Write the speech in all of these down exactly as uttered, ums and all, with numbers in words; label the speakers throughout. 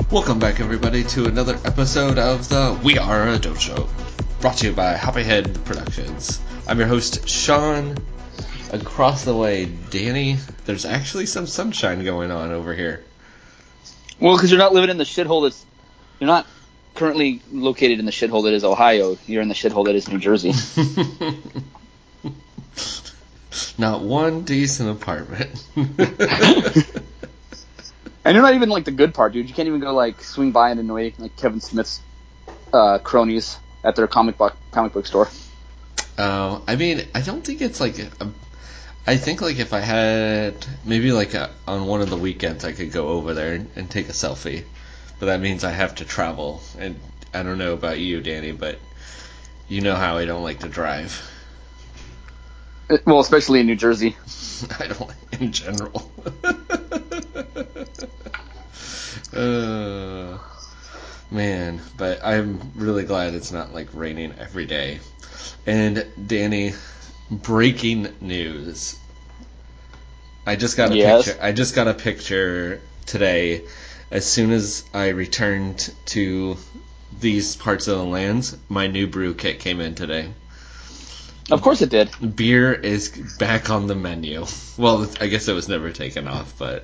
Speaker 1: Welcome back, everybody, to another episode of the We Are a Dope Show, brought to you by Hoppyhead Productions. I'm your host, Sean. Across the way, Danny. There's actually some sunshine going on over here.
Speaker 2: Well, because you're not living in the shithole that's... You're not currently located in the shithole that is Ohio. You're in the shithole that is New Jersey.
Speaker 1: Not one decent apartment.
Speaker 2: And you're not even, like, the good part, dude. You can't even go, like, swing by and annoy, like, Kevin Smith's uh, cronies at their comic book comic book store.
Speaker 1: Oh, uh, I mean, I don't think it's, like... A, I think, like, if I had... Maybe, like, a, on one of the weekends, I could go over there and, and take a selfie. But that means I have to travel. And I don't know about you, Danny, but you know how I don't like to drive.
Speaker 2: Well, especially in New Jersey.
Speaker 1: I don't, in general. uh, man, but I'm really glad it's not like raining every day. And Danny, breaking news. I just got a
Speaker 2: yes.
Speaker 1: picture. I just got a picture today. As soon as I returned to these parts of the lands, my new brew kit came in today.
Speaker 2: Of course it did.
Speaker 1: Beer is back on the menu. Well, I guess it was never taken off, but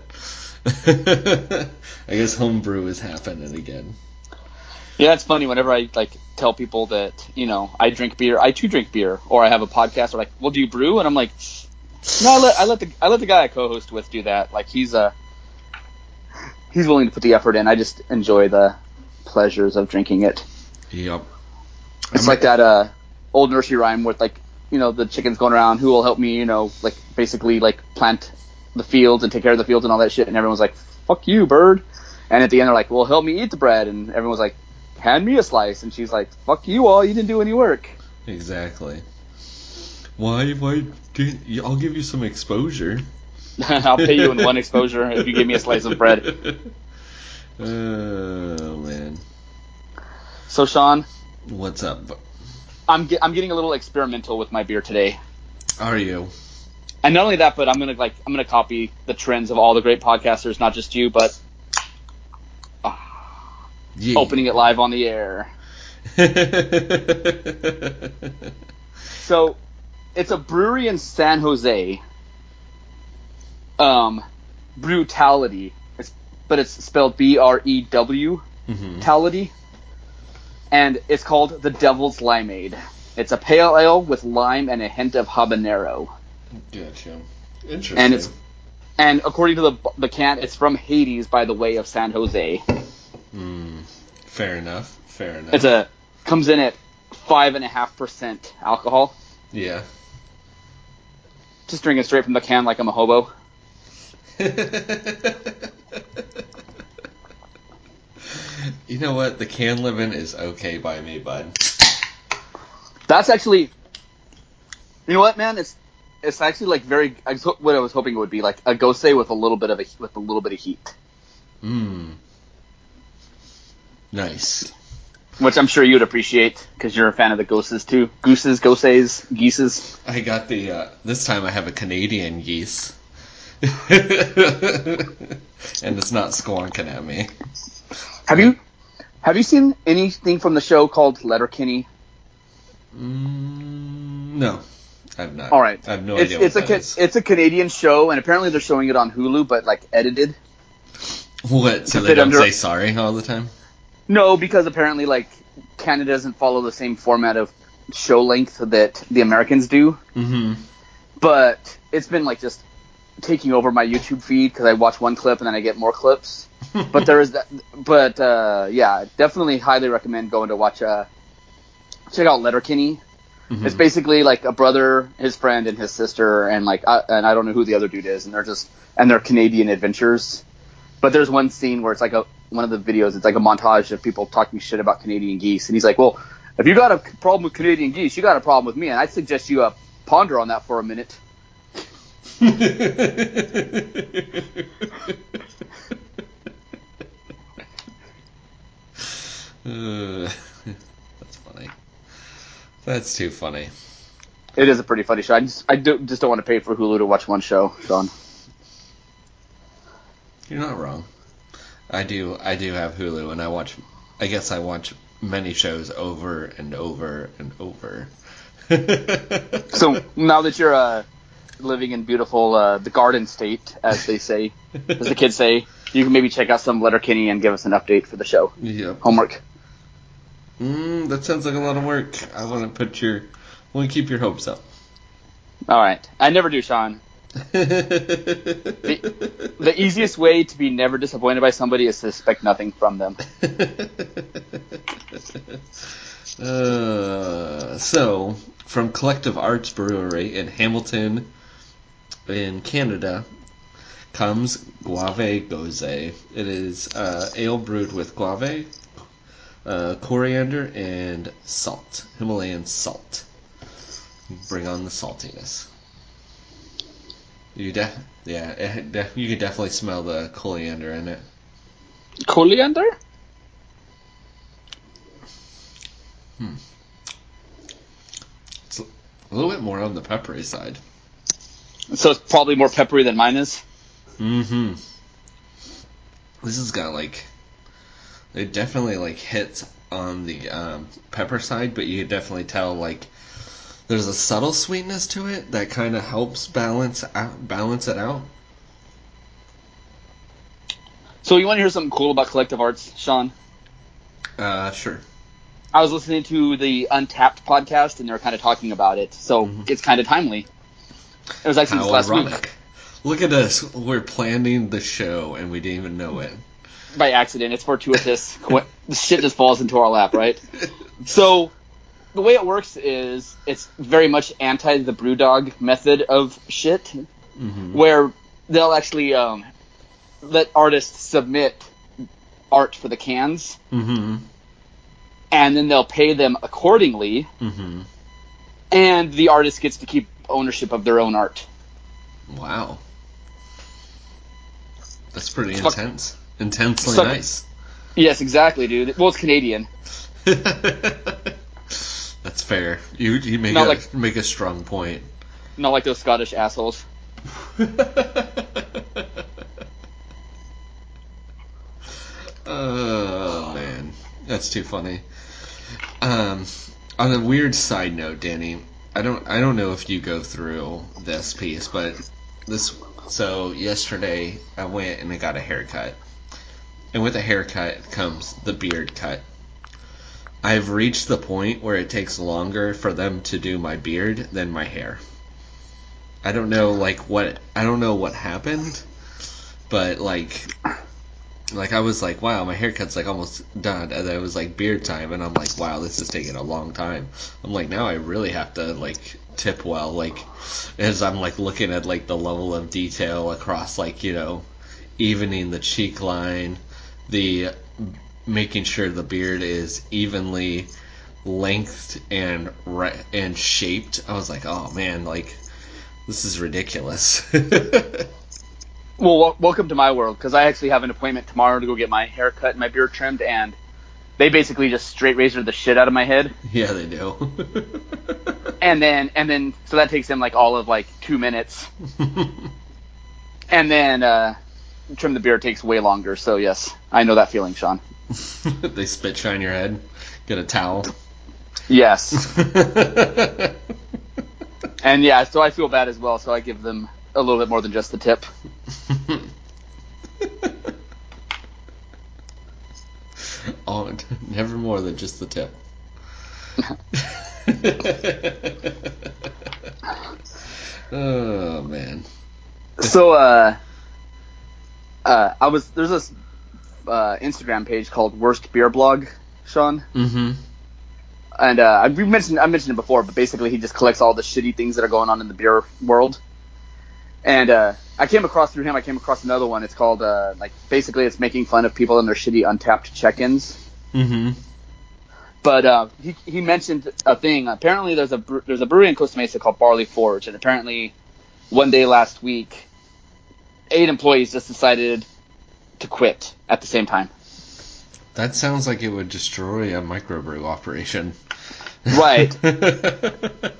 Speaker 1: I guess homebrew is happening again.
Speaker 2: Yeah, it's funny whenever I like tell people that, you know, I drink beer, I too drink beer, or I have a podcast, or like, well, do you brew? And I'm like, no, I let I let the I let the guy I co-host with do that. Like he's uh he's willing to put the effort in. I just enjoy the pleasures of drinking it.
Speaker 1: Yep.
Speaker 2: It's
Speaker 1: I'm
Speaker 2: like that uh old nursery rhyme with like, you know, the chickens going around, who will help me, you know, like basically like plant the fields and take care of the fields and all that shit. And everyone's like, fuck you, bird. And at the end they're like, well, help me eat the bread. And everyone's like, hand me a slice. And she's like, fuck you all, you didn't do any work.
Speaker 1: Exactly. Why, why, did, I'll give you some exposure.
Speaker 2: I'll pay you in one exposure if you give me a slice of bread.
Speaker 1: Oh, man.
Speaker 2: So, Sean.
Speaker 1: What's up?
Speaker 2: I'm get, I'm getting a little experimental with my beer today.
Speaker 1: Are you?
Speaker 2: And not only that, but I'm gonna like I'm gonna copy the trends of all the great podcasters, not just you, but uh,
Speaker 1: yeah.
Speaker 2: Opening it live on the air. So, it's a brewery in San Jose. Um, Brutality. It's but it's spelled B R E W.
Speaker 1: Mm-hmm.
Speaker 2: Tality. And it's called the Devil's Limeade. It's a pale ale with lime and a hint of habanero.
Speaker 1: Gotcha. Interesting.
Speaker 2: And it's and according to the the can, it's from Hades by the way of San Jose.
Speaker 1: Mm, fair enough. Fair enough.
Speaker 2: It's a comes in at five and a half percent alcohol.
Speaker 1: Yeah.
Speaker 2: Just drinking straight from the can like I'm a hobo.
Speaker 1: You know what? The can living is okay by me, bud.
Speaker 2: That's actually, you know what, man? It's it's actually like very I was, what I was hoping it would be like a Gose with a little bit of a with a little bit of heat.
Speaker 1: Mmm. Nice.
Speaker 2: Which I'm sure you'd appreciate because you're a fan of the Goses too. Gooses, Goses, Geeses.
Speaker 1: I got the uh, this time I have a Canadian geese. And it's not squonking at me.
Speaker 2: Have you have you seen anything from the show called Letterkenny?
Speaker 1: Mm, no, I've not.
Speaker 2: All right,
Speaker 1: I have no
Speaker 2: it's,
Speaker 1: idea
Speaker 2: it's
Speaker 1: what
Speaker 2: a
Speaker 1: that is.
Speaker 2: it's a Canadian show, and apparently they're showing it on Hulu, but like edited.
Speaker 1: What? So
Speaker 2: to
Speaker 1: they
Speaker 2: fit
Speaker 1: don't
Speaker 2: under-
Speaker 1: say sorry all the time?
Speaker 2: No, because apparently like Canada doesn't follow the same format of show length that the Americans do.
Speaker 1: Mm-hmm.
Speaker 2: But it's been like just taking over my YouTube feed because I watch one clip and then I get more clips. But there is that. But uh, yeah, definitely highly recommend going to watch. Uh, check out Letterkenny. Mm-hmm. It's basically like a brother, his friend, and his sister, and like I, and I don't know who the other dude is, and they're just and they're Canadian adventures. But there's one scene where it's like a one of the videos. It's like a montage of people talking shit about Canadian geese, and he's like, "Well, if you got a problem with Canadian geese, you got a problem with me, and I suggest you uh, ponder on that for a minute."
Speaker 1: uh, that's funny. That's too funny.
Speaker 2: It is a pretty funny show. I just I do, just don't want to pay for Hulu to watch one show, Sean.
Speaker 1: You're not wrong. I do. I do have Hulu, and I watch. I guess I watch many shows over and over and over.
Speaker 2: So now that you're uh, living in beautiful uh, the Garden State, as they say, as the kids say, you can maybe check out some Letterkenny and give us an update for the show.
Speaker 1: Yep.
Speaker 2: Homework.
Speaker 1: Mm, that sounds like a lot of work. I want to put your. I want to keep your hopes up.
Speaker 2: All right. I never do, Sean. the, the easiest way to be never disappointed by somebody is to expect nothing from them.
Speaker 1: uh, so, from Collective Arts Brewery in Hamilton, in Canada, comes Guave Gose. It is uh, ale brewed with guave, uh, coriander, and salt. Himalayan salt. Bring on the saltiness. You def- yeah, it def- you can definitely smell the coriander in it.
Speaker 2: Coriander?
Speaker 1: Hmm. It's a little bit more on the peppery side.
Speaker 2: So it's probably more peppery than mine is?
Speaker 1: Mm-hmm. This has got, like... It definitely, like, hits on the um, pepper side, but you can definitely tell, like... There's a subtle sweetness to it that kind of helps balance out, balance it out.
Speaker 2: So you want to hear something cool about Collective Arts, Sean?
Speaker 1: Uh, sure.
Speaker 2: I was listening to the Untapped podcast, and they were kind of talking about it, so mm-hmm. It's kind of timely. It was actually
Speaker 1: How
Speaker 2: this last
Speaker 1: ironic.
Speaker 2: week.
Speaker 1: Look at us. We're planning the show, and we didn't even know it.
Speaker 2: By accident. It's fortuitous. The shit just falls into our lap, right? So... The way it works is it's very much anti the Brewdog method of shit, mm-hmm. where they'll actually um, let artists submit art for the cans,
Speaker 1: mm-hmm.
Speaker 2: and then they'll pay them accordingly,
Speaker 1: mm-hmm.
Speaker 2: and the artist gets to keep ownership of their own art.
Speaker 1: Wow. That's pretty
Speaker 2: it's
Speaker 1: intense. Fuck, Intensely
Speaker 2: suck,
Speaker 1: nice.
Speaker 2: Yes, exactly, dude. Well, it's Canadian.
Speaker 1: That's fair. You you make
Speaker 2: not
Speaker 1: a
Speaker 2: like,
Speaker 1: make a strong point.
Speaker 2: Not like those Scottish assholes.
Speaker 1: Oh man, that's too funny. Um, on a weird side note, Danny, I don't I don't know if you go through this piece, but this so yesterday I went and I got a haircut, and with a haircut comes the beard cut. I've reached the point where it takes longer for them to do my beard than my hair. I don't know, like, what, I don't know what happened, but, like, like, I was like, wow, my haircut's, like, almost done, and then it was, like, beard time, and I'm like, wow, this is taking a long time. I'm like, now I really have to, like, tip well, like, as I'm, like, looking at, like, the level of detail across, like, you know, evening the cheek line, the... making sure the beard is evenly lengthed and re- and shaped. I was like, oh man, like this is ridiculous.
Speaker 2: Well, w- welcome to my world, because I actually have an appointment tomorrow to go get my hair cut and my beard trimmed, and they basically just straight razor the shit out of my head.
Speaker 1: Yeah, they do.
Speaker 2: and then and then so that takes them like all of like two minutes, and then uh, trim the beard takes way longer. So yes, I know that feeling, Sean.
Speaker 1: They spit shine your head. Get a towel.
Speaker 2: Yes. And yeah, so I feel bad as well, so I give them a little bit more than just the tip.
Speaker 1: Oh, never more than just the tip. Oh man.
Speaker 2: So uh, uh, I was there's this uh, Instagram page called Worst Beer Blog, Sean.
Speaker 1: Mm-hmm.
Speaker 2: And uh, I mentioned I mentioned it before, but basically he just collects all the shitty things that are going on in the beer world. And uh, I came across through him. I came across another one. It's called uh, like basically it's making fun of people and their shitty Untapped check-ins.
Speaker 1: Mm-hmm.
Speaker 2: But uh, he he mentioned a thing. Apparently there's a there's a brewery in Costa Mesa called Barley Forge, and apparently one day last week, eight employees just decided to quit at the same time.
Speaker 1: That sounds like it would destroy a microbrew operation.
Speaker 2: Right.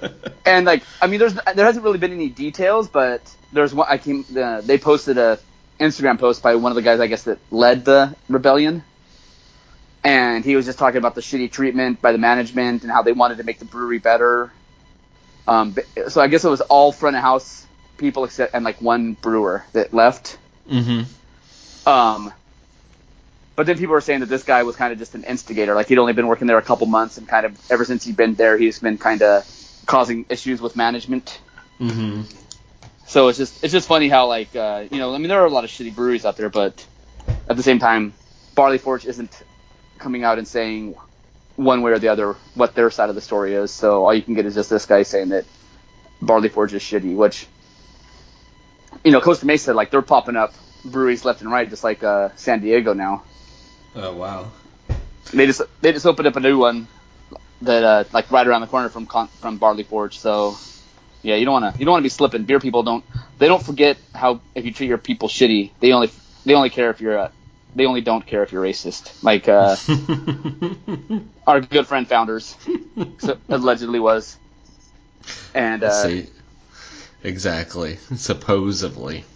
Speaker 2: And like, I mean, there's there hasn't really been any details, but there's one. I came. Uh, they posted a Instagram post by one of the guys, I guess, that led the rebellion. And he was just talking about the shitty treatment by the management and how they wanted to make the brewery better. Um, so I guess it was all front of house people except and like one brewer that left.
Speaker 1: Mm-hmm.
Speaker 2: Um, but then people were saying that this guy was kind of just an instigator. Like he'd only been working there a couple months, and kind of ever since he'd been there, he's been kind of causing issues with management.
Speaker 1: Mm-hmm.
Speaker 2: So it's just it's just funny how like uh, you know I mean there are a lot of shitty breweries out there, but at the same time, Barley Forge isn't coming out and saying one way or the other what their side of the story is. So all you can get is just this guy saying that Barley Forge is shitty, which, you know, Costa Mesa, like, they're popping up breweries left and right, just like uh, San Diego now.
Speaker 1: Oh, wow.
Speaker 2: They just they just opened up a new one that uh, like right around the corner from from Barley Forge. So yeah, you don't want to you don't want to be slipping. Beer people don't they don't forget how if you treat your people shitty, they only they only care if you're uh, they only don't care if you're racist. Like uh, our good friend Founders so, allegedly was. And uh,
Speaker 1: See, exactly, supposedly.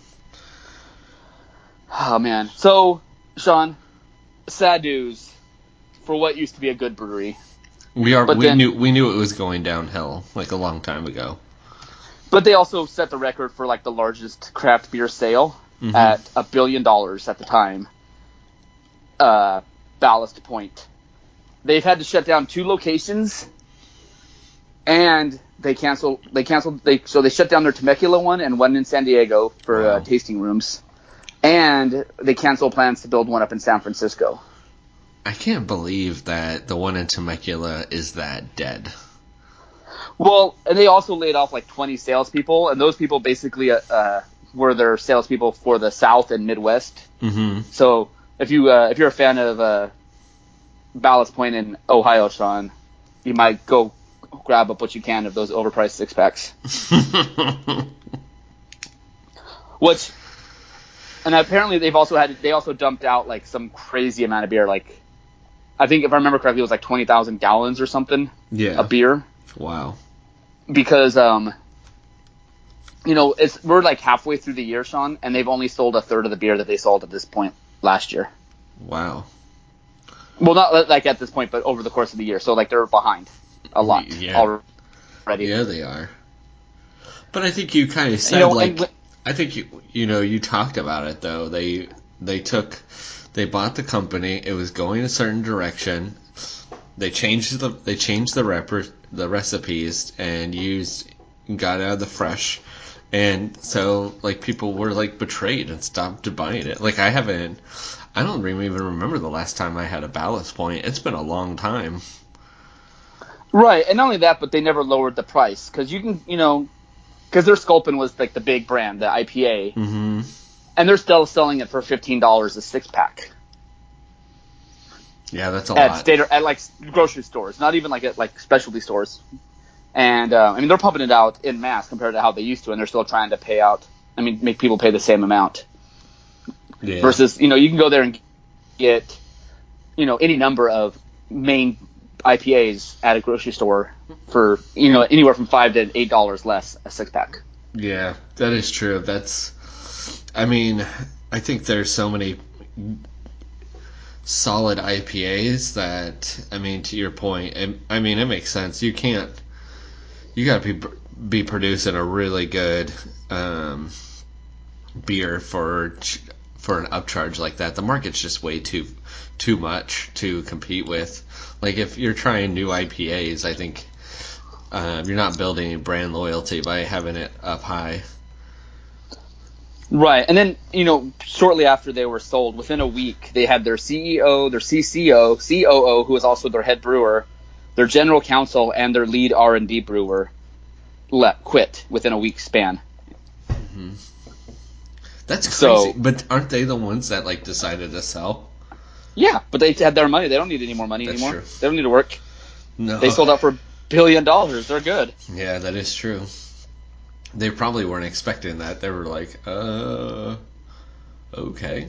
Speaker 2: Oh man. So Sean, sad news for what used to be a good brewery.
Speaker 1: We are.
Speaker 2: But
Speaker 1: we
Speaker 2: then,
Speaker 1: knew. We knew it was going downhill like a long time ago.
Speaker 2: But they also set the record for like the largest craft beer sale mm-hmm. at a billion dollars at the time. Uh, Ballast Point. They've had to shut down two locations, and they canceled. They canceled. They so they shut down their Temecula one and one in San Diego for wow. uh, tasting rooms, and they canceled plans to build one up in San Francisco.
Speaker 1: I can't believe that the one in Temecula is that dead.
Speaker 2: Well, and they also laid off like twenty salespeople, and those people basically uh, uh, were their salespeople for the South and Midwest.
Speaker 1: Mm-hmm.
Speaker 2: So if you uh, if you're a fan of uh, Ballast Point in Ohio, Sean, you might go grab up what you can of those overpriced six packs. Which, and apparently they've also had they also dumped out like some crazy amount of beer. Like I think if I remember correctly, it was like twenty thousand gallons or something.
Speaker 1: Yeah.
Speaker 2: Of beer.
Speaker 1: Wow.
Speaker 2: Because um, you know, it's we're like halfway through the year, Sean, and they've only sold a third of the beer that they sold at this point last year.
Speaker 1: Wow.
Speaker 2: Well, not like at this point, but over the course of the year. So like they're behind a lot
Speaker 1: yeah.
Speaker 2: already.
Speaker 1: Yeah, they are. But I think you kind of said
Speaker 2: you know,
Speaker 1: like
Speaker 2: and,
Speaker 1: I think you you know you talked about it though. They they took they bought the company. It was going a certain direction. They changed the they changed the rep the recipes and used got out of the fresh, and so like people were like betrayed and stopped buying it. Like I haven't, I don't even remember the last time I had a Ballast Point. It's been a long time.
Speaker 2: Right, and not only that, but they never lowered the price because you can you know because their Sculpin was like the big brand, the I P A,
Speaker 1: mm-hmm.
Speaker 2: and they're still selling it for fifteen dollars a six pack.
Speaker 1: Yeah, that's a
Speaker 2: at
Speaker 1: lot.
Speaker 2: State, at like grocery stores, not even like at like specialty stores. And uh, I mean, they're pumping it out in mass compared to how they used to, and they're still trying to pay out. I mean, make people pay the same amount.
Speaker 1: Yeah.
Speaker 2: Versus, you know, you can go there and get, you know, any number of main I P As at a grocery store for, you know, anywhere from five to eight dollars less a six pack.
Speaker 1: Yeah, that is true. That's, I mean, I think there's so many solid I P As that, I mean, to your point, it, I mean, it makes sense. You can't, you got to be be producing a really good um, beer for for an upcharge like that. The market's just way too too much to compete with. Like if you're trying new I P As, I think uh, you're not building any brand loyalty by having it up high.
Speaker 2: Right, and then, you know, shortly after they were sold, within a week, they had their C E O, their C C O, C O O, who was also their head brewer, their general counsel, and their lead R and D brewer let quit within a week span.
Speaker 1: Mm-hmm. That's crazy.
Speaker 2: So,
Speaker 1: but aren't they the ones that, like, decided to sell?
Speaker 2: Yeah, but they had their money. They don't need any more money
Speaker 1: That's
Speaker 2: anymore.
Speaker 1: True.
Speaker 2: They don't need to work.
Speaker 1: No.
Speaker 2: They sold out for a billion dollars. They're good.
Speaker 1: Yeah, that is true. They probably weren't expecting that. They were like, uh, okay.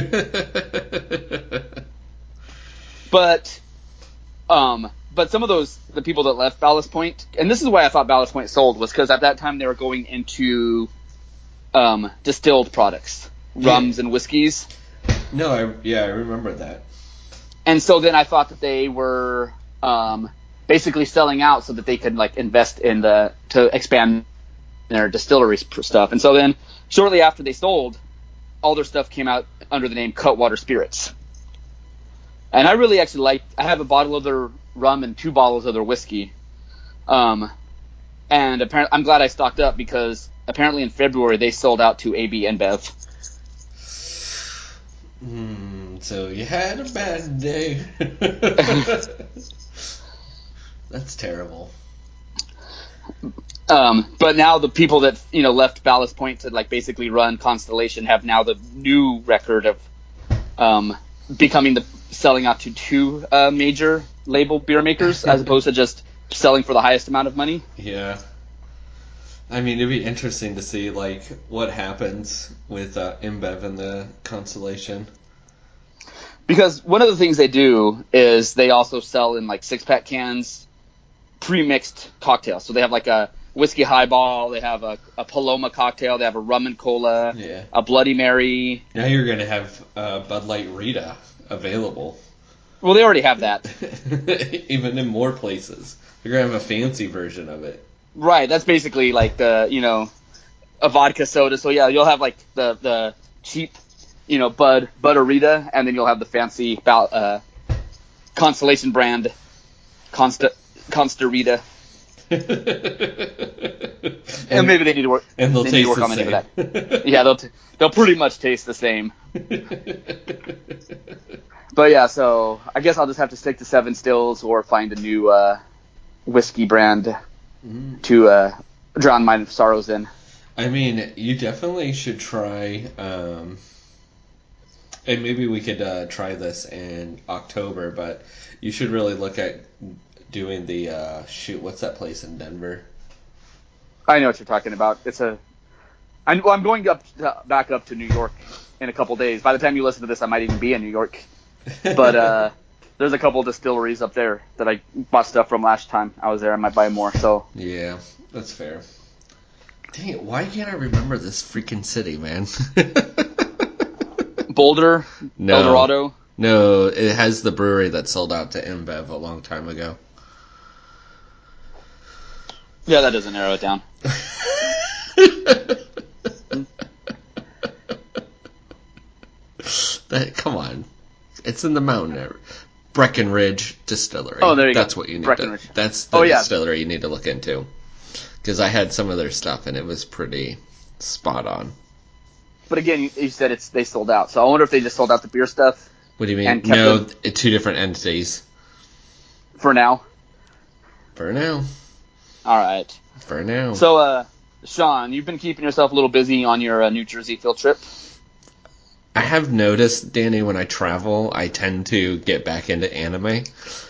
Speaker 2: But, um, but some of those, the people that left Ballast Point, and this is why I thought Ballast Point sold, was because at that time they were going into, um, distilled products, rums
Speaker 1: Yeah.
Speaker 2: and whiskeys.
Speaker 1: No, I yeah, I remember that.
Speaker 2: And so then I thought that they were um, basically selling out so that they could like invest in the to expand their distillery stuff. And so then shortly after they sold, all their stuff came out under the name Cutwater Spirits. And I really actually like. I have a bottle of their rum and two bottles of their whiskey. Um, and apparently, I'm glad I stocked up because apparently in February they sold out to A B InBev.
Speaker 1: Hmm, so you had a bad day. That's terrible.
Speaker 2: Um, but now the people that you know left Ballast Point to like basically run Constellation have now the new record of um, becoming the selling out to two uh, major label beer makers as opposed to just selling for the highest amount of money.
Speaker 1: Yeah. I mean, it'd be interesting to see like what happens with uh, InBev and the Constellation.
Speaker 2: Because one of the things they do is they also sell in like six pack cans pre-mixed cocktails. So they have like a whiskey highball, they have a, a Paloma cocktail, they have a rum and cola,
Speaker 1: Yeah.
Speaker 2: a Bloody Mary.
Speaker 1: Now you're gonna have uh, Bud Light Rita available.
Speaker 2: Well, they already have that.
Speaker 1: Even in more places. You're gonna have a fancy version of it.
Speaker 2: Right, that's basically like the, you know, a vodka soda. So yeah, you'll have like the, the cheap, you know, Bud, Bud or Rita, and then you'll have the fancy uh, Constellation brand Consta, Consta Rita. and, and maybe they need to work.
Speaker 1: And they'll
Speaker 2: they
Speaker 1: taste
Speaker 2: need to work
Speaker 1: the
Speaker 2: on
Speaker 1: same.
Speaker 2: any of that. Yeah, they'll t- they'll pretty much taste the same. But yeah, so I guess I'll just have to stick to Seven Stills or find a new uh, whiskey brand
Speaker 1: Mm.
Speaker 2: to uh, drown my sorrows in.
Speaker 1: I mean, you definitely should try, um, and maybe we could uh, try this in October, but you should really look at doing the, uh, shoot, what's that place in Denver?
Speaker 2: I know what you're talking about. It's a. I'm, well, I'm going up uh, back up to New York in a couple days. By the time you listen to this, I might even be in New York. But uh, there's a couple distilleries up there that I bought stuff from last time I was there. I might buy more. So
Speaker 1: Yeah, that's fair. Dang it, why can't I remember this freaking city, man?
Speaker 2: Boulder,
Speaker 1: No.
Speaker 2: El Dorado.
Speaker 1: No, it has the brewery that sold out to InBev a long time ago.
Speaker 2: Yeah, that doesn't narrow it down.
Speaker 1: that, come on. It's in the mountain area. Breckenridge Distillery.
Speaker 2: Oh, there you
Speaker 1: That's
Speaker 2: go.
Speaker 1: what you need
Speaker 2: Breckenridge.
Speaker 1: to. That's the
Speaker 2: Oh, yeah.
Speaker 1: distillery you need to look into. Because I had some of their stuff and it was pretty spot on.
Speaker 2: But again, you, you said it's they sold out. So I wonder if they just sold out the beer stuff.
Speaker 1: What do you mean?
Speaker 2: And kept
Speaker 1: No,
Speaker 2: them-
Speaker 1: two different entities.
Speaker 2: For now.
Speaker 1: For now.
Speaker 2: All right.
Speaker 1: For now.
Speaker 2: So, uh, Sean, you've been keeping yourself a little busy on your uh, New Jersey field trip.
Speaker 1: I have noticed, Danny, when I travel, I tend to get back into anime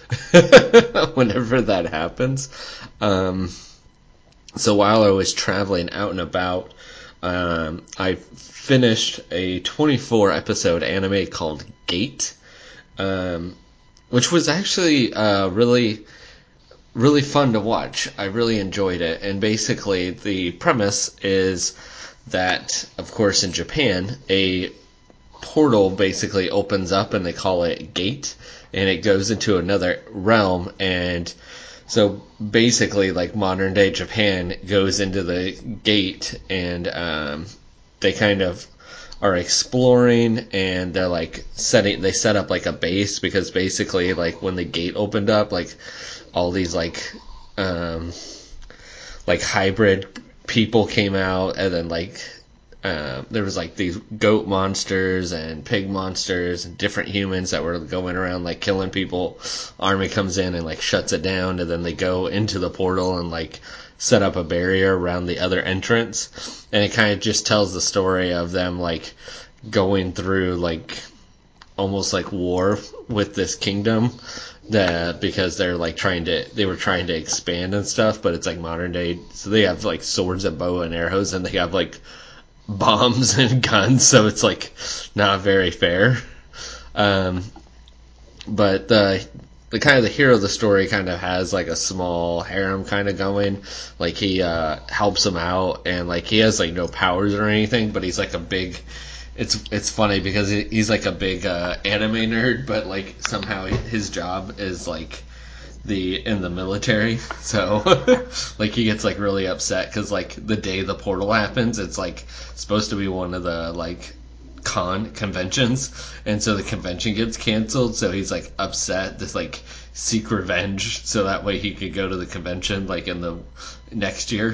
Speaker 1: whenever that happens. Um, so while I was traveling out and about, um, I finished a twenty-four episode anime called Gate, um, which was actually uh, really, really fun to watch. I really enjoyed it. And basically, the premise is that, of course, in Japan, a portal basically opens up and they call it Gate, and it goes into another realm. And so basically, like, modern day Japan goes into the Gate, and um, they kind of are exploring, and they're like setting they set up like a base, because basically, like, when the Gate opened up, like all these like um like hybrid people came out, and then like Uh, there was like these goat monsters and pig monsters and different humans that were going around like killing people. Army comes in and like shuts it down, and then they go into the portal and like set up a barrier around the other entrance. And it kind of just tells the story of them like going through like almost like war with this kingdom, that because they're like trying to they were trying to expand and stuff, but it's like modern day, so they have like swords and bow and arrows, and they have like bombs and guns, so it's like not very fair. Um, but the the kind of the hero of the story kind of has like a small harem kind of going. Like he uh, helps him out, and like he has like no powers or anything, but he's like a big it's it's funny because he, he's like a big uh, anime nerd, but like somehow his job is like the in the military. So like he gets like really upset because like the day the portal happens, it's like supposed to be one of the like con conventions, and so the convention gets canceled. So he's like upset, just like seek revenge, so that way he could go to the convention like in the next year.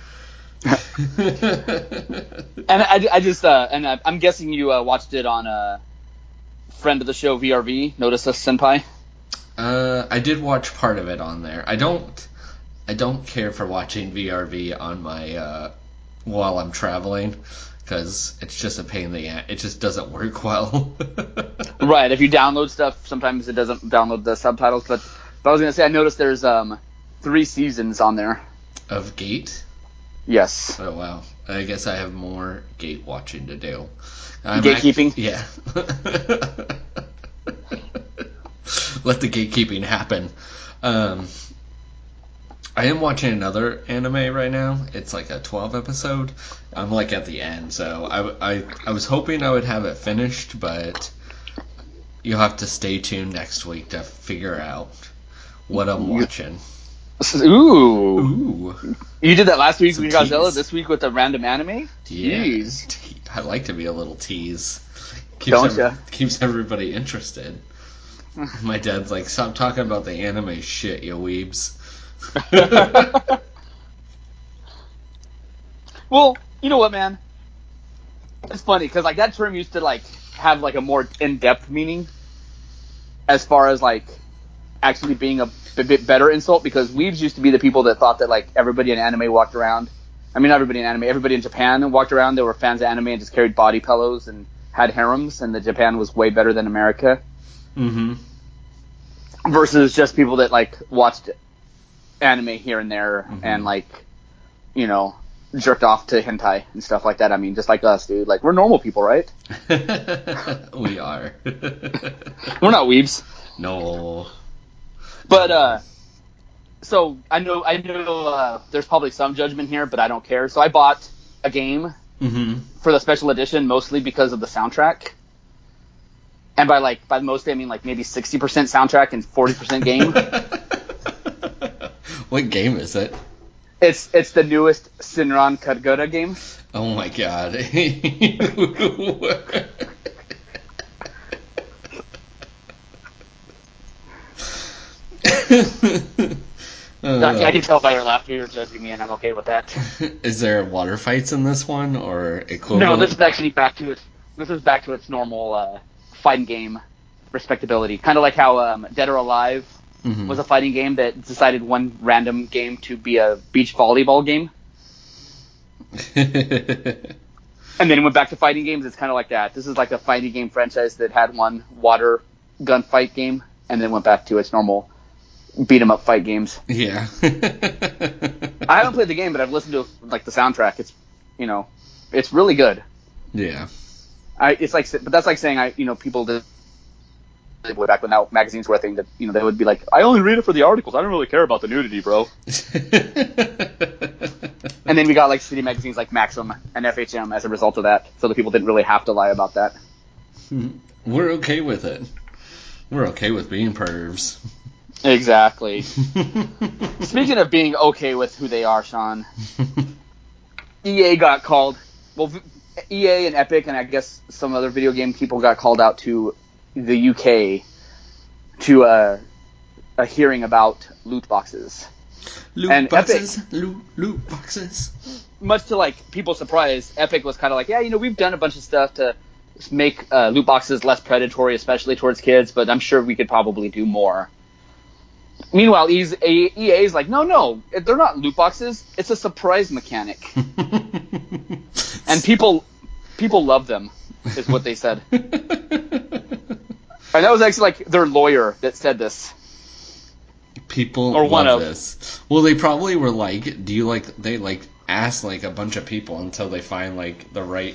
Speaker 2: And I, I just uh, and I, I'm guessing you uh, watched it on a uh, friend of the show V R V. Notice us Senpai.
Speaker 1: Uh, I did watch part of it on there. I don't, I don't care for watching V R V on my uh, while I'm traveling because it's just a pain in the ass. It just doesn't work well.
Speaker 2: Right. If you download stuff, sometimes it doesn't download the subtitles. But, but I was gonna say I noticed there's um three seasons on there.
Speaker 1: Of Gate?
Speaker 2: Yes.
Speaker 1: Oh wow. I guess I have more Gate watching to do. I'm
Speaker 2: Gatekeeping?
Speaker 1: Act- yeah. Let the gatekeeping happen. Um, I am watching another anime right now. It's like a twelve episode. I'm like at the end, so I, I, I was hoping I would have it finished, but you'll have to stay tuned next week to figure out what I'm watching.
Speaker 2: Ooh.
Speaker 1: Ooh.
Speaker 2: You did that last week
Speaker 1: Some
Speaker 2: with Godzilla,
Speaker 1: tease.
Speaker 2: this week with a random anime?
Speaker 1: Yeah.
Speaker 2: Jeez.
Speaker 1: Te- I like to be a little tease. Keeps
Speaker 2: Don't
Speaker 1: every-
Speaker 2: ya?
Speaker 1: Keeps everybody interested. My dad's like, stop talking about the anime shit, you weebs.
Speaker 2: Well, you know what, man? It's funny because like that term used to like have like a more in-depth meaning, as far as like actually being a, a bit better insult. Because weebs used to be the people that thought that like everybody in anime walked around. I mean, not everybody in anime. Everybody in Japan walked around. They were fans of anime and just carried body pillows and had harems, and that Japan was way better than America.
Speaker 1: Mm-hmm.
Speaker 2: Versus just people that like watched anime here and there
Speaker 1: Mm-hmm.
Speaker 2: and like, you know, jerked off to hentai and stuff like that. I mean, just like us, dude. Like, we're normal people, right?
Speaker 1: We are.
Speaker 2: We're not weebs.
Speaker 1: No.
Speaker 2: But uh, so I know I know uh, there's probably some judgment here, but I don't care. So I bought a game
Speaker 1: Mm-hmm.
Speaker 2: for the special edition mostly because of the soundtrack. And by like by mostly I mean like maybe sixty percent soundtrack and forty percent game.
Speaker 1: What game is it?
Speaker 2: It's it's the newest Shinran Kagura game.
Speaker 1: Oh my god.
Speaker 2: I, I can tell by your laughter you're judging me, and I'm okay with that.
Speaker 1: Is there water fights in this one or equivalent?
Speaker 2: No, this is actually back to its this is back to its normal uh, fighting game respectability. Kind of like how um, Dead or Alive
Speaker 1: Mm-hmm.
Speaker 2: was a fighting game that decided one random game to be a beach volleyball game, and then it went back to fighting games. It's kind of like that. This is like a fighting game franchise that had one water gunfight game, and then went back to its normal beat 'em up fight games.
Speaker 1: Yeah.
Speaker 2: I haven't played the game, but I've listened to like the soundtrack. It's, you know, it's really good.
Speaker 1: Yeah.
Speaker 2: I it's like, but that's like saying I, you know, people did way back when that magazines were a thing that, you know, they would be like, I only read it for the articles. I don't really care about the nudity, bro. And then we got like city magazines like Maxim and F H M as a result of that, so the people didn't really have to lie about that.
Speaker 1: We're okay with it. We're okay with being pervs.
Speaker 2: Exactly. Speaking of being okay with who they are, Sean, E A got called. Well, E A and Epic and I guess some other video game people got called out to the U K to uh, a hearing about loot boxes.
Speaker 1: Loot
Speaker 2: And
Speaker 1: boxes.
Speaker 2: Epic-
Speaker 1: Loot, loot boxes.
Speaker 2: Much to like people's surprise, Epic was kind of like, yeah, you know, we've done a bunch of stuff to make uh, loot boxes less predatory, especially towards kids, but I'm sure we could probably do more. Meanwhile, E A is like, no, no, they're not loot boxes. It's a surprise mechanic. And people people love them, is what they said. And that was actually like their lawyer that said this.
Speaker 1: People
Speaker 2: Or
Speaker 1: love
Speaker 2: one of.
Speaker 1: this. Well, they probably were like, do you like, they like asked like a bunch of people until they find like the right